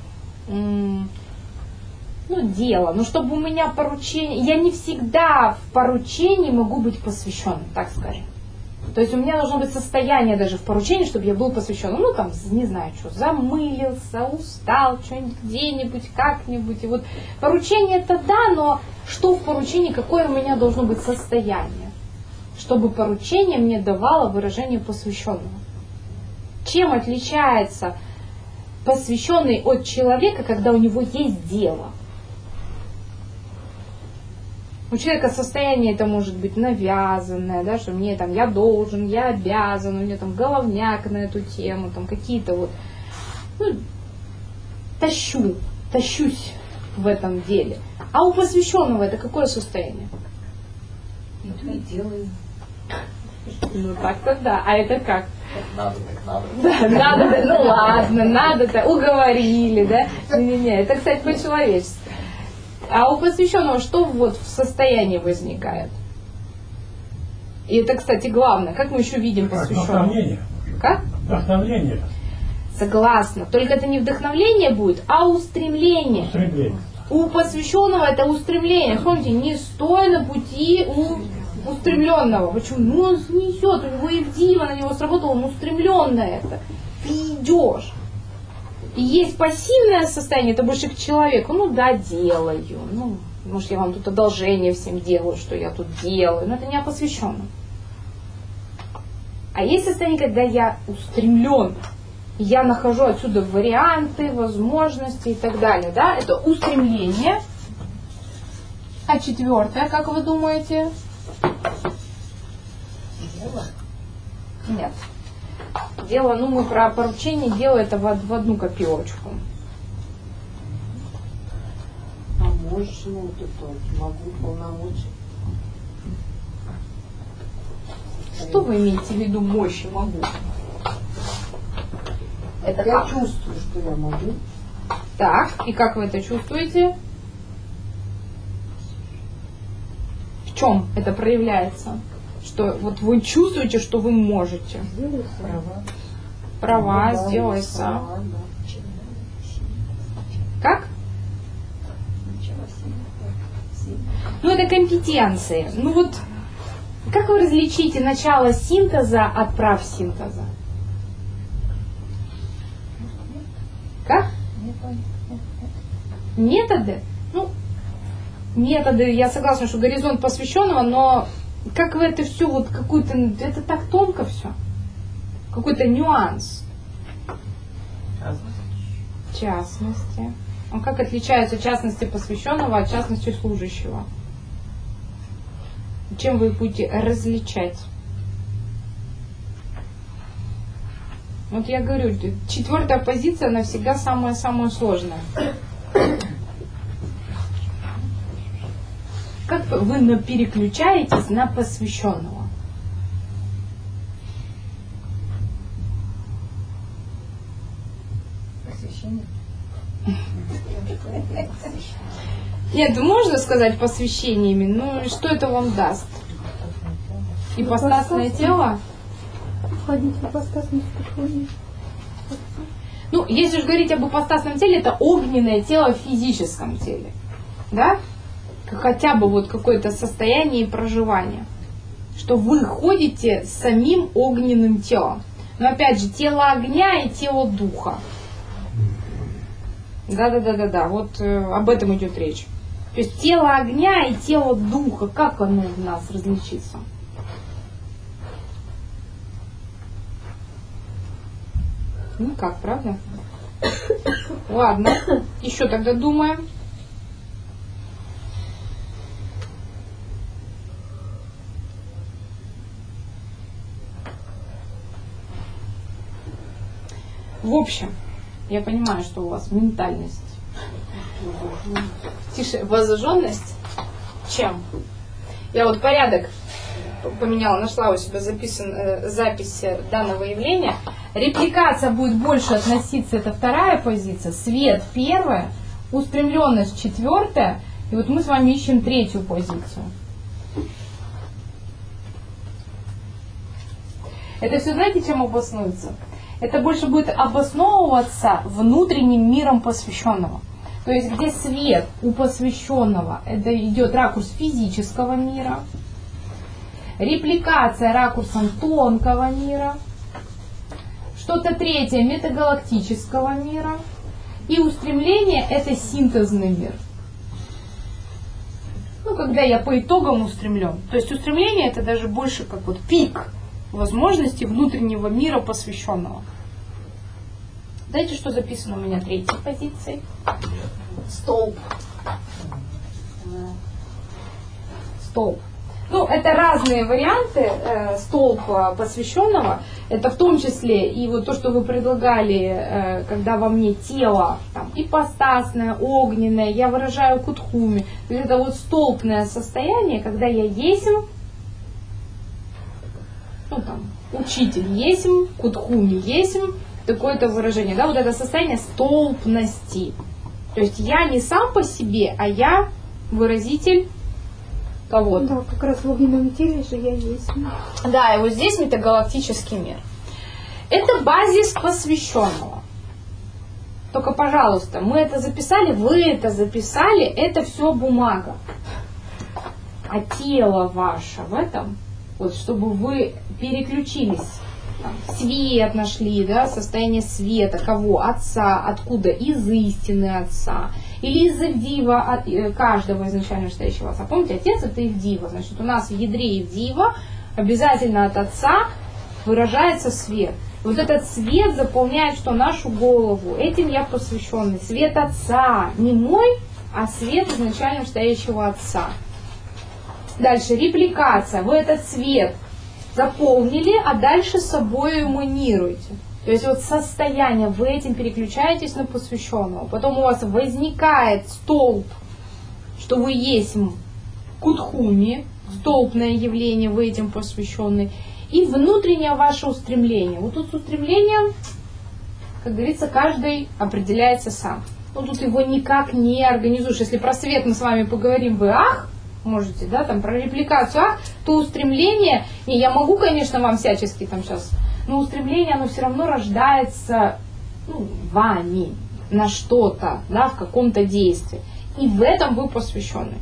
дело. Но чтобы у меня поручение... Я не всегда в поручении могу быть посвященным, так скажем. То есть у меня должно быть состояние даже в поручении, чтобы я был посвященным. Ну, там, не знаю, что, замылился, устал, что-нибудь где-нибудь, как-нибудь. И вот поручение — это да, но что в поручении, какое у меня должно быть состояние? Чтобы поручение мне давало выражение посвященного. Чем отличается посвященный от человека, когда у него есть дело? У человека состояние это может быть навязанное, да, что мне там я должен, я обязан, у меня там головняк на эту тему, там какие-то вот, тащусь в этом деле. А у посвященного это какое состояние? Иду и делаю. Ну так-то да. А это как? Надо, так надо. Да, надо, ну ладно, надо-то, уговорили, да? Не-не-не, это, кстати, по-человечески. А у посвященного что вот в состоянии возникает? И это, кстати, главное. Как мы еще видим посвященного? Вдохновление. Как? Вдохновление. Согласна. Только это не вдохновление будет, а устремление. Устремление. У посвященного это устремление. Помните, не стой на пути у устремленного. Почему? Ну он снесет, у него Евдива на него сработала, он устремлен на это. Ты идешь. И есть пассивное состояние, это больше к человеку. Ну да, делаю. Ну, может, я вам тут одолжение всем делаю, что я тут делаю. Но это не о посвященном. А есть состояние, когда я устремлен. Я нахожу отсюда варианты, возможности и так далее. Да? Это устремление. А четвертое, как вы думаете? Дело. Нет. Дело, мы про поручение, дело это в одну копеечку. А можешь, вот это, могу полномочия. Что вы имеете в виду мощи могу? Это Я как? чувствую, что я могу. Так, и как вы это чувствуете? В чем это проявляется? Что вот вы чувствуете, что вы можете. Права, Да, сделай я сам. права, да. Как? Это компетенции. Вот как вы различите начало синтеза от прав синтеза? Как? Методы? Методы, я согласна, что горизонт посвященного, но как вы это все, вот какую-то, это так тонко все. Какой-то нюанс. Частности. А как отличаются частности посвященного от частности служащего? Чем вы будете различать? Вот я говорю, четвертая позиция, она всегда самая-самая сложная. Как вы переключаетесь на посвященного? Посвящение. Нет, можно сказать посвящениями, но что это вам даст? Ипостасное тело? Входить в ипостасное служение. Ну, если уж говорить об ипостасном теле, это огненное тело в физическом теле. Да? Хотя бы вот какое-то состояние и проживание. Что вы ходите с самим огненным телом. Но опять же, тело огня и тело духа. Да. Вот об этом идет речь. То есть тело огня и тело духа, как оно в нас различится? Ну как, правда? Ладно, еще тогда думаем. В общем, я понимаю, что у вас ментальность. Тише, возжженность. Чем? Я вот порядок поменяла, нашла у себя запись данного явления. Репликация будет больше относиться, это вторая позиция, свет первая, устремленность четвертая, и вот мы с вами ищем третью позицию. Это все знаете, чем обоснуется? Это больше будет обосновываться внутренним миром посвященного. То есть, где свет у посвященного, это идет ракурс физического мира, репликация ракурсом тонкого мира, что-то третье метагалактического мира, и устремление это синтезный мир. Ну, когда я по итогам устремлен. То есть устремление это даже больше как вот пик возможностей внутреннего мира посвященного. Знаете, что записано у меня третьей позицией? Столб. Столб. Ну, это разные варианты столба посвященного. Это в том числе и вот то, что вы предлагали, когда во мне тело там, ипостасное, огненное, я выражаю кутхуми. То есть это вот столбное состояние, когда я есим, ну там, учитель есим, кутхуми есим, такое-то выражение, да, вот это состояние столбности. То есть я не сам по себе, а я выразитель кого-то. Да, как раз в огненном теле же я есть. Да, и вот здесь метагалактический мир. Это базис посвященного. Только, пожалуйста, мы это записали, вы это записали, это все бумага. А тело ваше в этом, вот чтобы вы переключились, там, свет нашли, да, состояние света, кого? Отца, откуда? Из истины Отца. Или из Ивдива, от каждого изначально стоящего Отца. Помните, Отец это Ивдива, значит у нас в ядре Ивдива обязательно от Отца выражается свет. Вот этот свет заполняет что? Нашу голову. Этим я посвященный. Свет Отца, не мой, а свет изначально стоящего Отца. Дальше репликация. Вы этот свет заполнили, а дальше с собой эманируете. То есть вот состояние, вы этим переключаетесь на посвященного. Потом у вас возникает столб, что вы есть кутхуми, столбное явление, вы этим посвященный. И внутреннее ваше устремление. Вот тут с устремлением, как говорится, каждый определяется сам. Ну тут его никак не организуешь. Если про свет мы с вами поговорим, вы можете, да, там про репликацию, то устремление, не, я могу, конечно, вам всячески там сейчас, но устремление, оно все равно рождается вами на что-то, да, в каком-то действии. И в этом вы посвящены.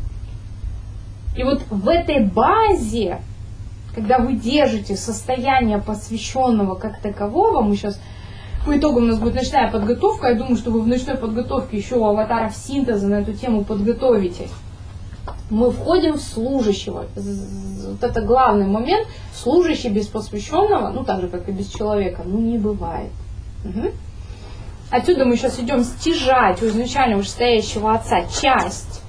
И вот в этой базе, когда вы держите состояние посвященного как такового, мы сейчас по итогам у нас будет ночная подготовка, я думаю, что вы в ночной подготовке еще у аватаров синтеза на эту тему подготовитесь. Мы входим в служащего. Вот это главный момент. Служащий без посвященного, так же, как и без человека, не бывает. Угу. Отсюда мы сейчас идем стяжать у изначально вышестоящего Отца часть.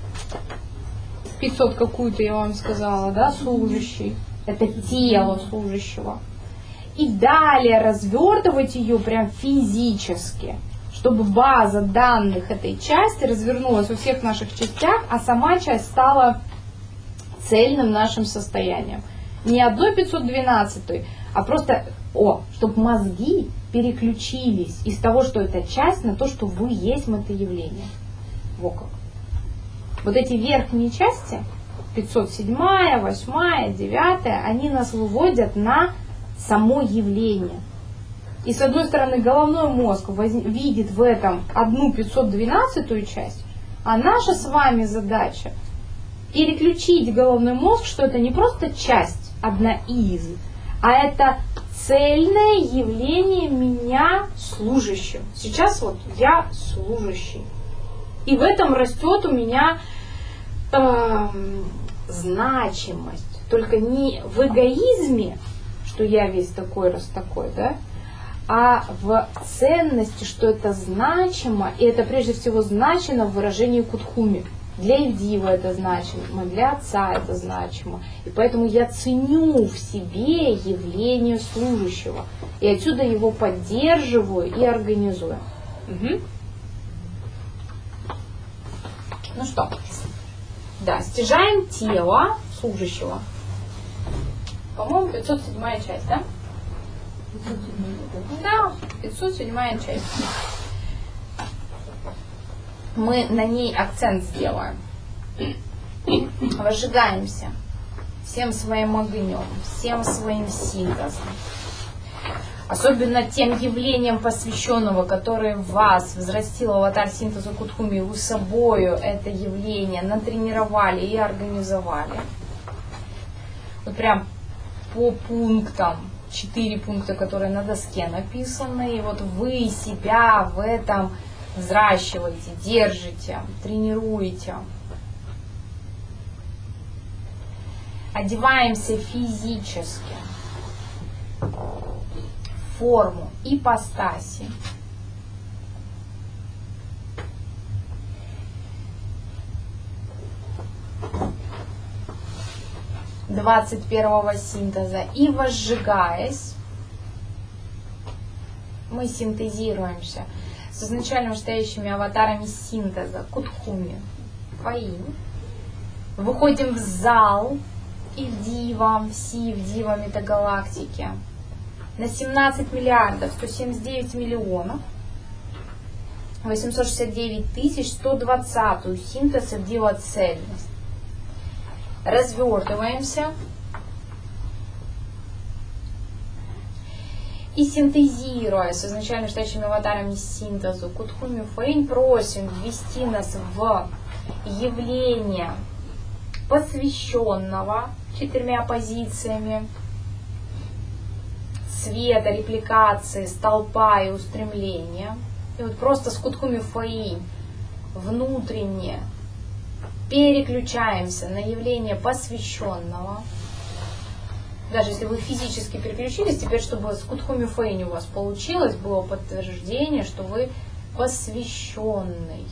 500 какую-то я вам сказала, да, служащий. Это тело служащего. И далее развертывать ее прям физически, чтобы база данных этой части развернулась во всех наших частях, а сама часть стала цельным нашим состоянием. Не одной 512, а просто, чтобы мозги переключились из того, что это часть, на то, что вы есть это явление. Во как. Вот эти верхние части, 507, 8, 9, они нас выводят на само явление. И с одной стороны головной мозг видит в этом одну 512-ю часть, а наша с вами задача переключить головной мозг, что это не просто часть, одна из, а это цельное явление меня служащим. Сейчас вот я служащий. И в этом растет у меня значимость. Только не в эгоизме, что я весь такой раз такой, да, а в ценности, что это значимо, и это прежде всего значимо в выражении кутхуми. Для Ильдива это значимо, для отца это значимо. И поэтому я ценю в себе явление служащего. И отсюда его поддерживаю и организую. Угу. Ну что, да, стяжаем тело служащего. По-моему, 507 часть, да? 507. Да, 507 часть. Мы на ней акцент сделаем. Возжигаемся всем своим огнем, всем своим синтезом. Особенно тем явлением посвященного, которое в вас взрастило аватар синтеза Кутхуми, вы собою это явление натренировали и организовали. Вот прям по пунктам, 4 пункта, которые на доске написаны, и вот вы себя в этом взращиваете, держите, тренируете. Одеваемся физически в форму ипостаси. Двадцать первого синтеза. И возжигаясь, мы синтезируемся с изначально вышестоящими аватарами синтеза Кутхуми, Фаин. Выходим в зал Ивдива, Си-Ивдива метагалактики на 17 миллиардов 179 миллионов 869 тысяч 120 синтез Ивдива цельность. Развертываемся и, синтезируя с изначально вышестоящими аватарами синтезу Кутхуми Фаин, просим ввести нас в явление посвященного 4 позициями света, репликации, столпа и устремления. И вот просто с Кутхуми Фаин внутренне переключаемся на явление посвященного. Даже если вы физически переключились, теперь, чтобы с Кутхуми Фаин у вас получилось, было подтверждение, что вы посвященный.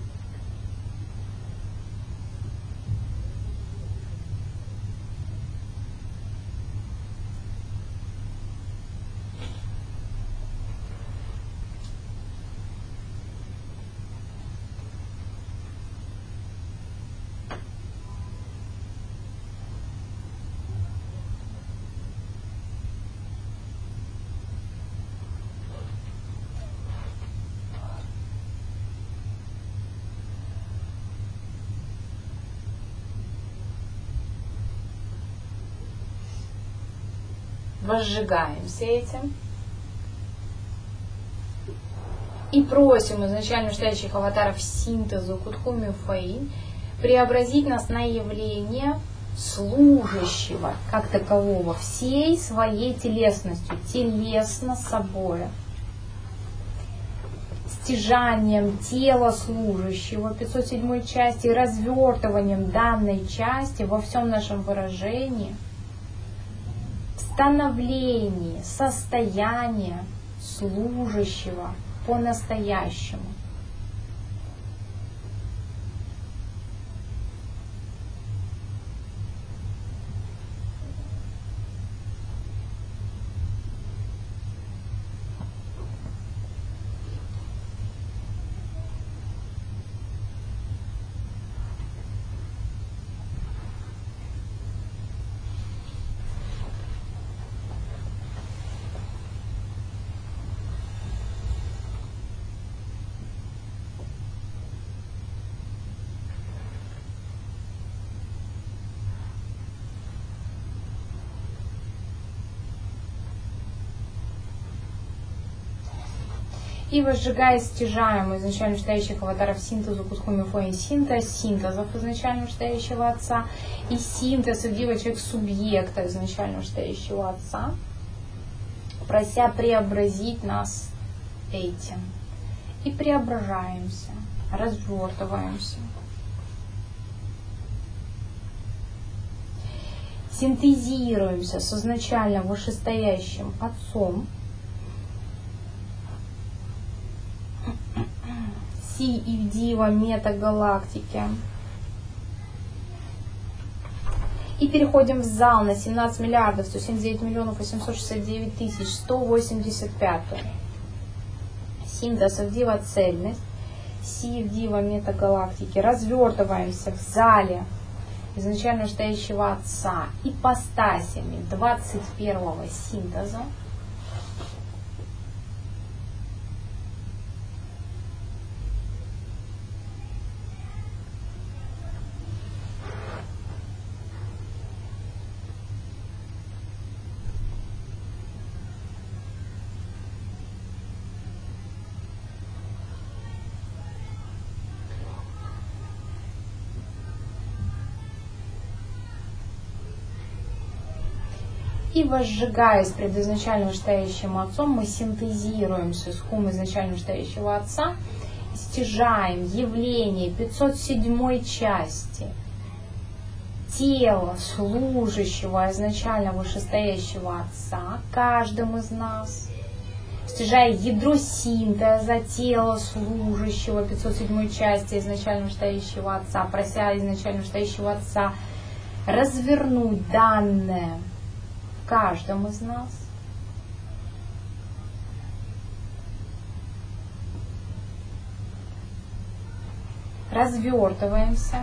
Возжигаемся этим и просим изначально вышестоящих аватаров синтезу Кутхуми Фаин преобразить нас на явление служащего как такового всей своей телесностью, телесно собой, стяжанием тела служащего 507 части, развертыванием данной части во всем нашем выражении, становление, состояние служащего по-настоящему. И возжигая, стяжаем изначально вышестоящих аватаров синтезу куском мифоин синтезов изначально вышестоящего Отца и синтез девочек субъекта изначально вышестоящего Отца, прося преобразить нас этим. И преображаемся, развертываемся. Синтезируемся с изначально вышестоящим Отцом, Си и в Дива метагалактики. И переходим в зал на 17 миллиардов 179 миллионов 869 тысяч 185. Синтез в Дива цельность. Си в Дива метагалактики. Развертываемся в зале изначально вышестоящего Отца ипостасями 21-го синтеза. И возжигаясь пред изначально вышестоящим Отцом, мы синтезируемся с хум изначально вышестоящего Отца, стяжаем явление 507 части тела служащего изначально вышестоящего Отца каждым из нас, стяжая ядро синтеза тела служащего 507 части изначально вышестоящего Отца, прося изначально вышестоящего Отца развернуть данное каждом из нас. Развертываемся.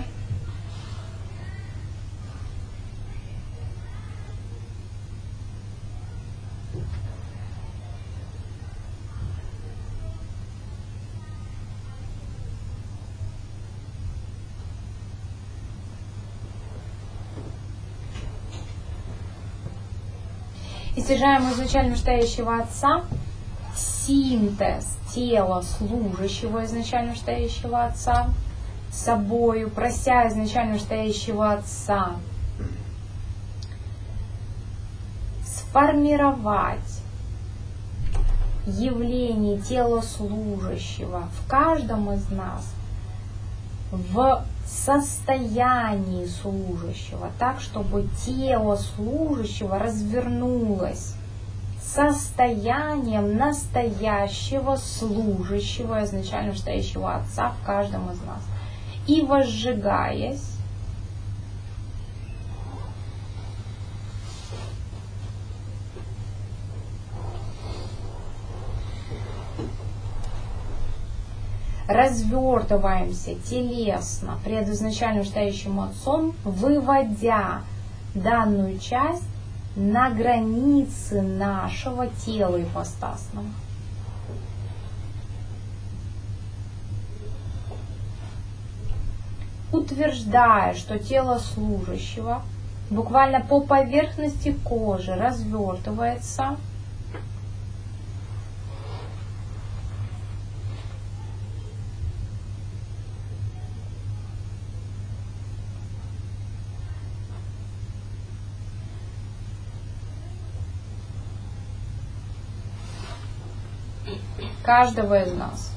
И стяжаем изначально вышестоящего Отца синтез тела служащего изначально вышестоящего Отца собою, прося изначально вышестоящего Отца сформировать явление тела служащего в каждом из нас в состоянии служащего, так, чтобы тело служащего развернулось состоянием настоящего служащего, изначально вышестоящего Отца в каждом из нас. И возжигаясь, развертываемся телесно пред изначально вышестоящим Отцом, выводя данную часть на границы нашего тела ипостасного. Утверждая, что тело служащего буквально по поверхности кожи развертывается каждого из нас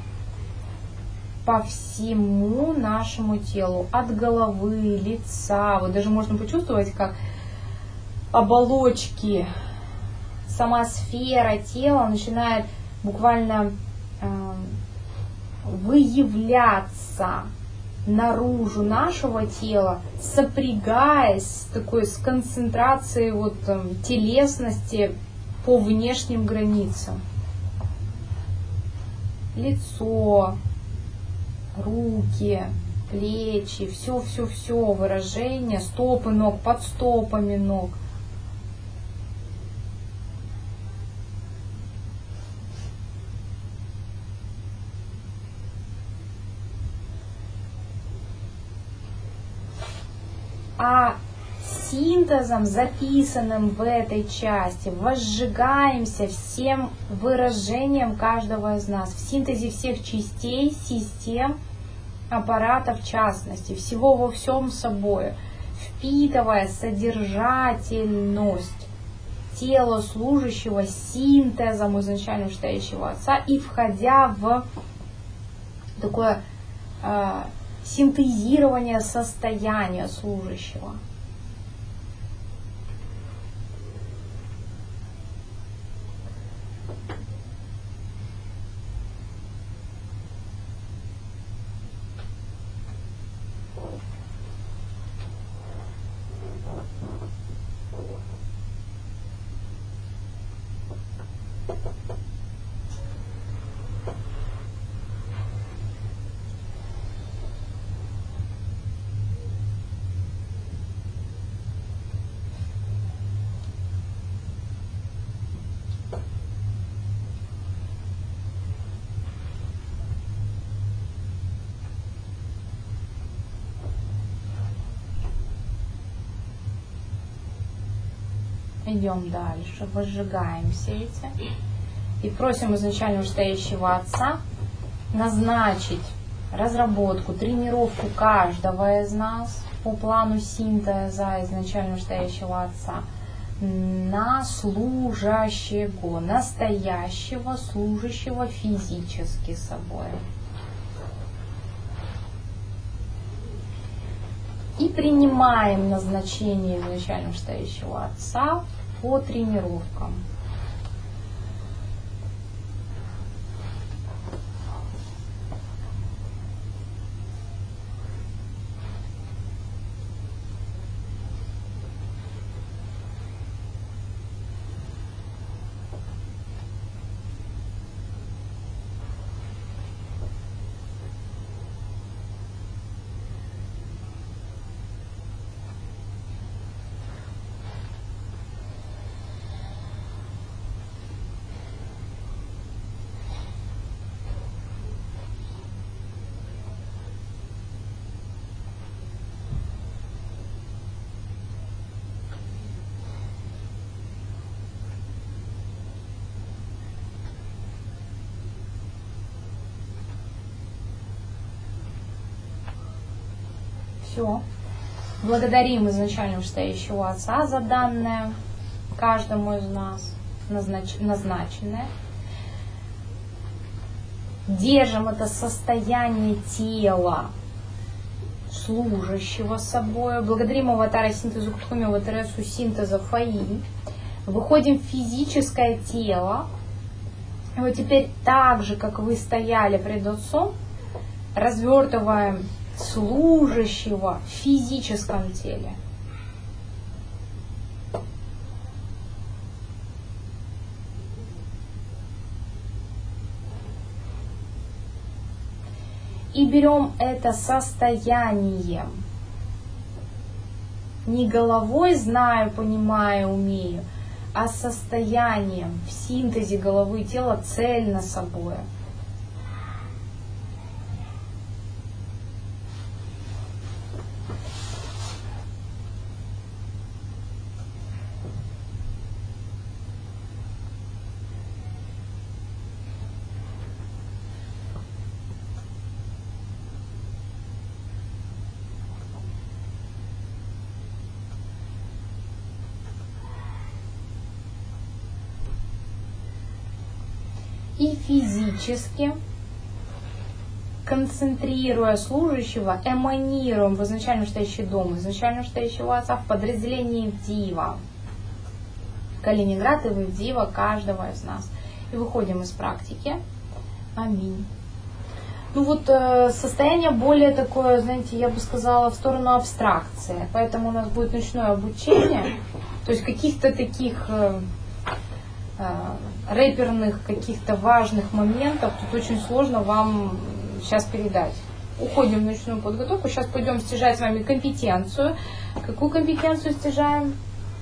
по всему нашему телу, от головы, лица, вот даже можно почувствовать, как оболочки, сама сфера тела начинает буквально выявляться наружу нашего тела, сопрягаясь с такой с концентрацией вот, телесности по внешним границам. Лицо, руки, плечи, все выражение, стопы ног, под стопами ног. А синтезом, записанным в этой части, возжигаемся всем выражением каждого из нас, в синтезе всех частей, систем, аппарата в частности, всего во всем собой, впитывая содержательность тела служащего синтезом изначально вышестоящего Отца и входя в такое синтезирование состояния служащего. Идем дальше, возжигаемся этим и просим изначально вышестоящего Отца назначить разработку, тренировку каждого из нас по плану синтеза изначально вышестоящего Отца на служащего, настоящего служащего физически собой. И принимаем назначение изначально вышестоящего Отца по тренировкам. Все. Благодарим изначально вышестоящего Отца за данное каждому из нас назначенное. Держим это состояние тела служащего собой. Благодарим Аватара синтезу Кутхуми, Аватаресу синтеза Фаи. Выходим в физическое тело. И вот теперь так же, как вы стояли пред Отцом, развертываем служащего в физическом теле. И берем это состояние. Не головой знаю, понимаю, умею, а состоянием в синтезе головы и тела цельно собой. И физически, концентрируя служащего, эманируем в изначально вышестоящий дом, изначально вышестоящего Отца в подразделении Дива, Калининград и в Дива каждого из нас. И выходим из практики. Аминь. Ну вот состояние более такое, знаете, я бы сказала, в сторону абстракции. Поэтому у нас будет ночное обучение. То есть каких-то таких рэперных, каких-то важных моментов тут очень сложно вам сейчас передать. Уходим в ночную подготовку. Сейчас пойдем стяжать с вами компетенцию. Какую компетенцию стяжаем?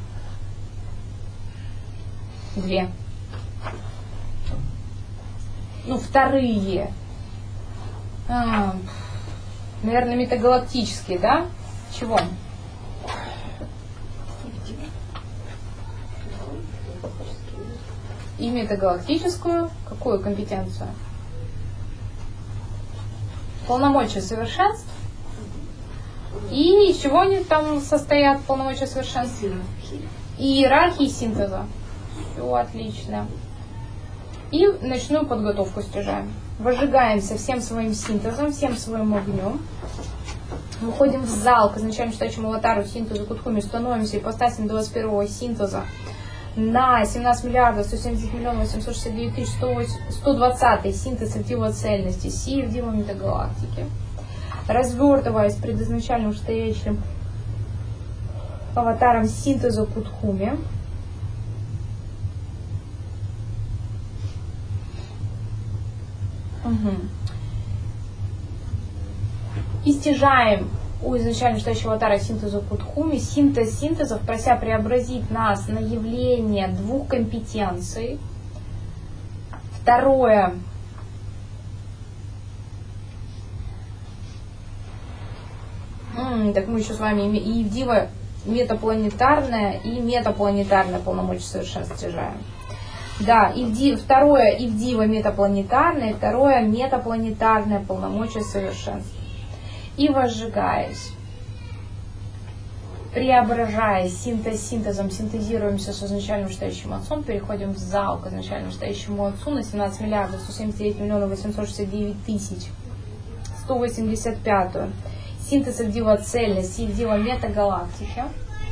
2. Ну, вторые. Наверное, метагалактические, да? Чего? и метагалактическую, какую компетенцию? Полномочия совершенств. И из чего они там состоят, полномочия совершенств? Иерархии синтеза. Все отлично. И ночную подготовку стяжаем. Возжигаемся всем своим синтезом, всем своим огнем. Выходим в зал к изначально читающему аватару синтезу Кутхуми, становимся ипостасем 21-го синтеза на 17 миллиардов 170 миллионов 869 тысяч 120 синтез актива цельности Си в Дима метагалактики. Развертываясь пред изначальным стоящим аватаром синтеза Кутхуми. И стяжаем у изначально стоящего аватара синтеза Кутхуми синтез синтезов, прося преобразить нас на явление двух компетенций. Второе. Так мы еще с вами и Ивдива метапланетарное и метапланетарное полномочия совершенства стяжаем. Да, второе Ивдива метапланетарное, второе метапланетарное полномочия совершенства. И возжигаясь, преображаясь, синтезом синтезируемся с изначальным вышестоящим отцом, переходим в зал к изначальному вышестоящему отцу на 17 миллиардов 179 миллионов 869 тысяч 185 синтез Ивдива цельности, Ивдива метагалактики.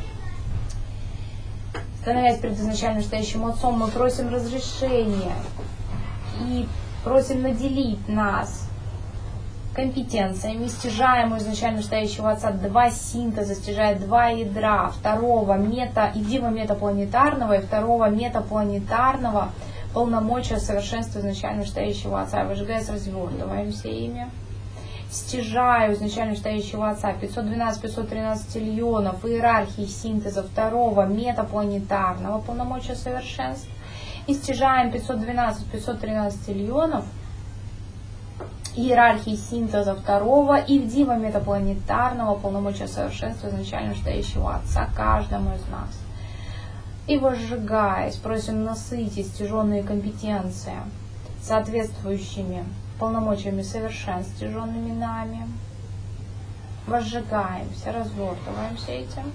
Становясь перед изначальным вышестоящим отцом, мы просим разрешения и просим наделить нас компетенциями, стяжаем у изначально стоящего отца два синтеза, стяжает два ядра, второго Ивдива метапланетарного и второго метапланетарного полномочия совершенства изначально стоящего отца. Выжигаясь, развертываемся ими. Стяжаю изначально стоящего отца 512-513 иллионов иерархии синтеза второго метапланетарного полномочия совершенств. И стяжаем 512-513 иллионов иерархии синтеза второго Ивдива метапланетарного полномочия совершенства изначально стоящего отца каждому из нас. И возжигаясь, просим насытить стяженные компетенции соответствующими полномочиями совершенств, стяженными нами. Возжигаемся, развертываемся этим.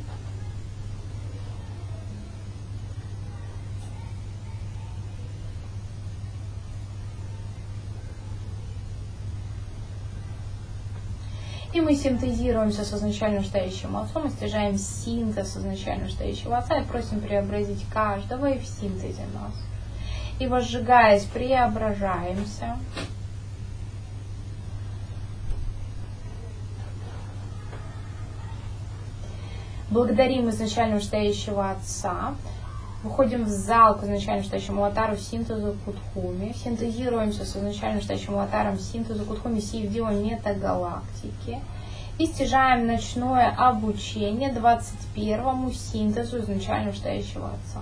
И мы синтезируемся с изначально стоящим отцом, и стяжаем синтез изначально стоящего отца и просим преобразить каждого и в синтезе нас. И возжигаясь, преображаемся. Благодарим изначально стоящего отца. Выходим в зал к изначально стоящему аватару синтезу Кутхуми. Синтезируемся с изначально стоящим аватаром синтезу Кутхуми Си Ивдива метагалактики. И стяжаем ночное обучение 21-му синтезу изначально стоящего отца.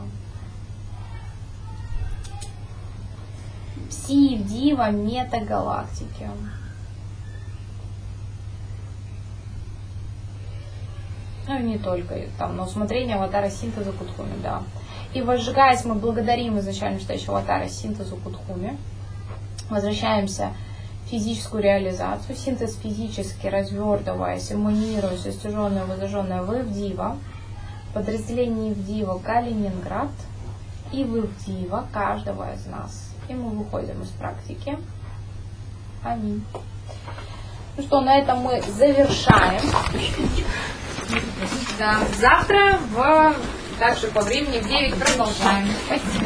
Си Ивдива метагалактики. Ну и не только там, но усмотрение аватара синтеза Кутхуми, да. И возжигаясь, мы благодарим изначально стоящего аватара синтезу Кутхуми. Возвращаемся в физическую реализацию. Синтез физически развертываясь, иммунируясь, стяженное, возраженное в Ивдива. Подразделение Ивдива Калининград. И в Ивдива каждого из нас. И мы выходим из практики. Аминь. Ну что, на этом мы завершаем. Да, завтра также по времени в 9 продолжаем. Спасибо.